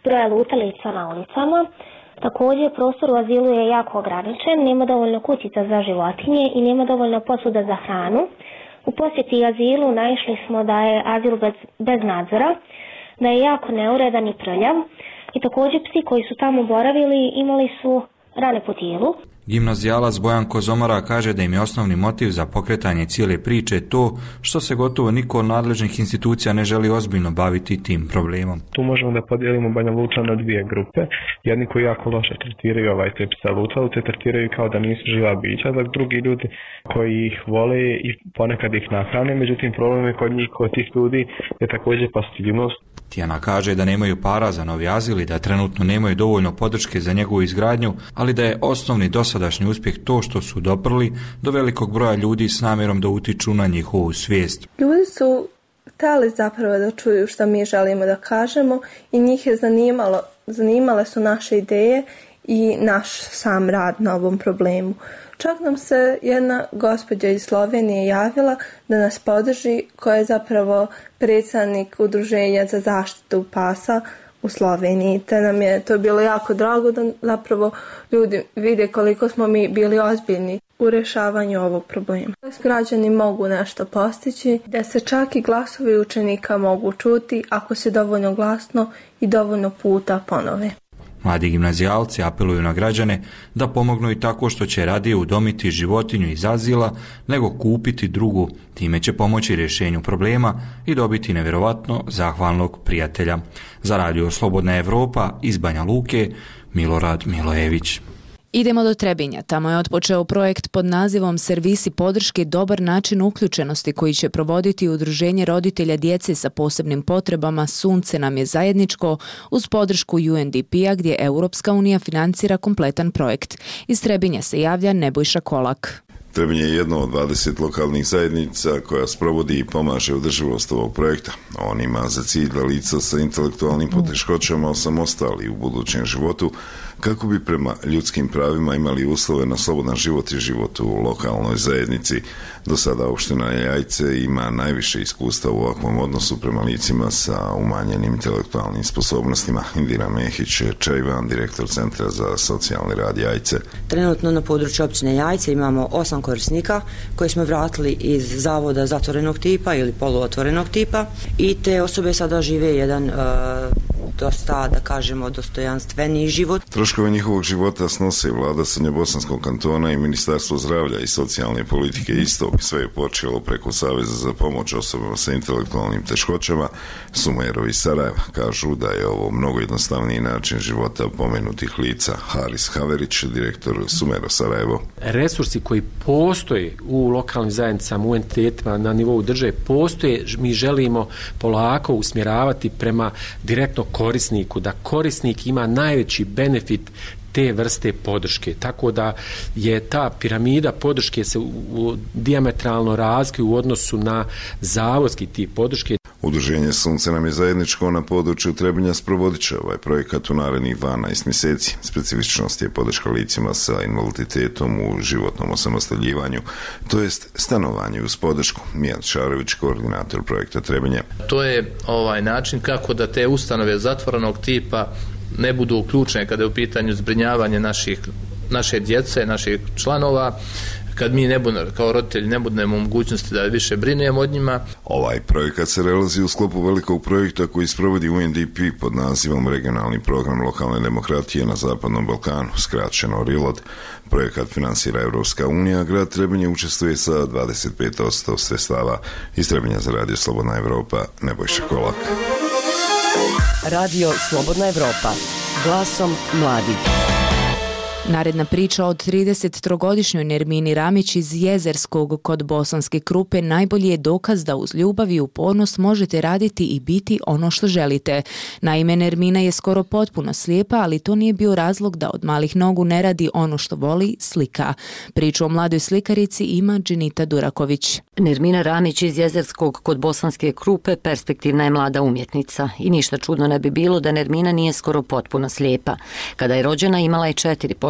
broja lutalica na ulicama. Također, prostor u azilu je jako ograničen, nema dovoljno kućica za životinje i nema dovoljno posuda za hranu. U posjeti azilu naišli smo da je azil bez, bez nadzora, da je jako neuredan i prljav i također psi koji su tamo boravili imali su rane po tijelu. Gimnazijalac Bojan Kozomara kaže da im je osnovni motiv za pokretanje cijele priče to što se gotovo niko od nadležnih institucija ne želi ozbiljno baviti tim problemom. Tu možemo da podijelimo Banja Luča na dvije grupe. Jedni koji jako loše tretiraju ovaj te psa lutalice, tretiraju kao da nisu živa bića, dok drugi ljudi koji ih vole i ponekad ih nahrane, međutim problem je kod njih, kod tih ljudi je također pasivnost. Tijana kaže da nemaju para za novi azil i da trenutno nemaju dovoljno podrške za njegovu izgradnju, ali da je osnovni dosadašnji uspjeh to što su doprli do velikog broja ljudi s namjerom da utiču na njihovu svijest. Ljudi su htjeli zapravo da čuju što mi želimo da kažemo i njih je zanimalo, zanimale su naše ideje i naš sam rad na ovom problemu. Čak nam se jedna gospođa iz Slovenije javila da nas podrži, koja je zapravo predsjednik Udruženja za zaštitu pasa u Sloveniji. Te nam je to bilo jako drago da zapravo ljudi vide koliko smo mi bili ozbiljni u rješavanju ovog problema. Građani mogu nešto postići, da se čak i glasovi učenika mogu čuti ako se dovoljno glasno i dovoljno puta ponove. Mladi gimnazijalci apeluju na građane da pomognu i tako što će radije udomiti životinju iz azila nego kupiti drugu. Time će pomoći rješenju problema i dobiti nevjerovatno zahvalnog prijatelja. Za Radio Slobodna Evropa iz Banja Luke, Milorad Milojević. Idemo do Trebinja. Tamo je otpočeo projekt pod nazivom Servisi podrške dobar način uključenosti koji će provoditi Udruženje roditelja djece sa posebnim potrebama Sunce nam je zajedničko uz podršku U N D P-a gdje Europska unija financira kompletan projekt. Iz Trebinja se javlja Nebojša Kolak. Trebinje je jedno od dvadeset lokalnih zajednica koja sprovodi i pomaže održivost ovog projekta. On ima za cilj da lica sa intelektualnim poteškoćama osamostali u budućem životu kako bi prema ljudskim pravima imali uslove na slobodan život i život u lokalnoj zajednici. Do sada opština Jajce ima najviše iskustva u ovakvom odnosu prema licima sa umanjenim intelektualnim sposobnostima. Indira Mehić-Čajvan, direktor Centra za socijalni rad Jajce. Trenutno na području općine Jajce imamo osam korisnika koje smo vratili iz zavoda zatvorenog tipa ili poluotvorenog tipa i te osobe sada žive jedan uh, dosta, da kažemo, dostojanstveniji život. Troškove njihovog života snose vlada Srednjobosanskog kantona i Ministarstvo zdravlja i socijalne politike istog. Sve je počelo preko Saveza za pomoć osobama sa intelektualnim teškoćama. Sumerovi iz Sarajeva kažu da je ovo mnogo jednostavniji način života pomenutih lica. Haris Haverić, direktor Sumero Sarajevo. Resursi koji postoje u lokalnim zajednicama, u entitetima na nivou države postoje, mi želimo polako usmjeravati prema direktno korisniku, da korisnik ima najveći benefit te vrste podrške. Tako da je ta piramida podrške se u, u dijametralno razlikuje u odnosu na zavodski tip podrške. Udruženje Sunce nam je zajedničko na području Trebinja sprovodit će ovaj projekat u narednih dvanaest mjeseci. Specifičnost je podrška licima sa invaliditetom u životnom osamostaljivanju, to jest stanovanju uz podršku. Mijan Šarević, koordinator projekta Trebinje. To je ovaj način kako da te ustanove zatvorenog tipa ne budu ključne kada je u pitanju zbrinjavanje naših, naše djece, naših članova, kad mi ne budemo, kao roditelji ne budemo u mogućnosti da više brinemo od njima. Ovaj projekat se realizuje u sklopu velikog projekta koji sprovodi U N D P pod nazivom Regionalni program lokalne demokratije na Zapadnom Balkanu, skraćeno R I L O D. Projekat finansira Europska unija, grad Trebinje učestvuje sa dvadeset pet posto sredstava. Iz Trebinja za Radio Slobodna Evropa, Nebojša Kolak. Radio Slobodna Evropa, glasom mladih. Naredna priča od tridesettrogodišnjoj Nermini Ramić iz Jezerskog kod Bosanske Krupe najbolji je dokaz da uz ljubav i upornost možete raditi i biti ono što želite. Naime, Nermina je skoro potpuno slijepa, ali to nije bio razlog da od malih nogu ne radi ono što voli, slika. Priču o mladoj slikarici ima Dženita Duraković. Nermina Ramić iz Jezerskog kod Bosanske Krupe perspektivna je mlada umjetnica i ništa čudno ne bi bilo da Nermina nije skoro potpuno slijepa. Kada je rođena imala je četiri posto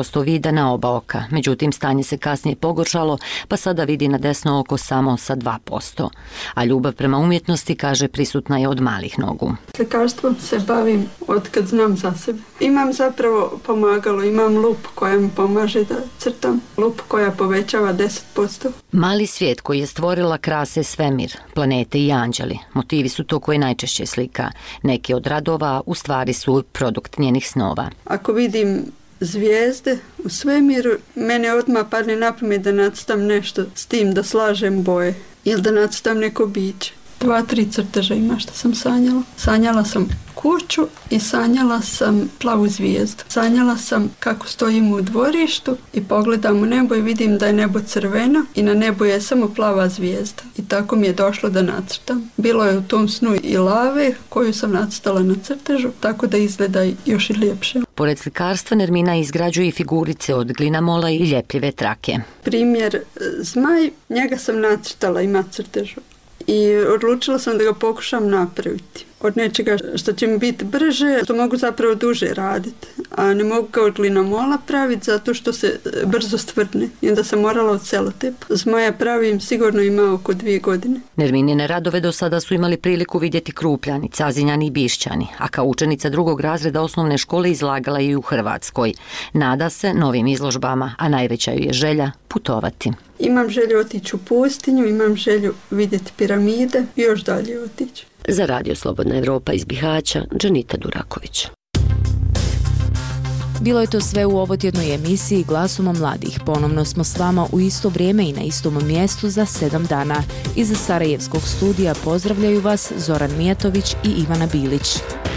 posto vida na oba oka. Međutim, stanje se kasnije pogoršalo, pa sada vidi na desno oko samo sa dva posto. A ljubav prema umjetnosti, kaže, prisutna je od malih nogu. Slikarstvom se bavim od kad znam za sebe. Imam zapravo pomagalo, imam lup koja mi pomaže da crtam, lup koja povećava deset posto. Mali svijet koji je stvorila krase svemir, planete i anđeli. Motivi su to koje najčešće slika. Neki od radova u stvari su produkt njenih snova. Ako vidim zvijezde u svemiru, mene odmah padne na pamet da nacrtam nešto s tim, da slažem boje ili da nacrtam neko biće. Dva, tri crteža ima što sam sanjala. Sanjala sam kuću i sanjala sam plavu zvijezdu. Sanjala sam kako stojim u dvorištu i pogledam u nebo i vidim da je nebo crveno i na nebu je samo plava zvijezda. I tako mi je došlo da nacrtam. Bilo je u tom snu i lave koju sam nacrtala na crtežu, tako da izgleda još i ljepše. Pored slikarstva, Nermina izgrađuje i figurice od glinamola i ljepljive trake. Primjer, zmaj, njega sam nacrtala, ima crtežu. I odlučila sam da ga pokušam napraviti. Od nečega što će mi biti brže, to mogu zapravo duže raditi. A ne mogu ga od glinamola praviti zato što se brzo stvrdne. I onda sam morala od celotepa. Zmaja pravim sigurno ima oko dvije godine. Nerminine radove do sada su imali priliku vidjeti Krupljani, Cazinjani i Bišćani, a kao učenica drugog razreda osnovne škole izlagala je i u Hrvatskoj. Nada se novim izložbama, a najveća ju je želja putovati. Imam želju otići u pustinju, imam želju vidjeti piramide i još dalje otići. Za Radio Slobodna Evropa iz Bihaća, Džanita Duraković. Bilo je to sve u ovotjednoj emisiji Glasom mladih. Ponovno smo s vama u isto vrijeme i na istom mjestu za sedam dana. Iz Sarajevskog studija pozdravljaju vas Zoran Mijatović i Ivana Bilić.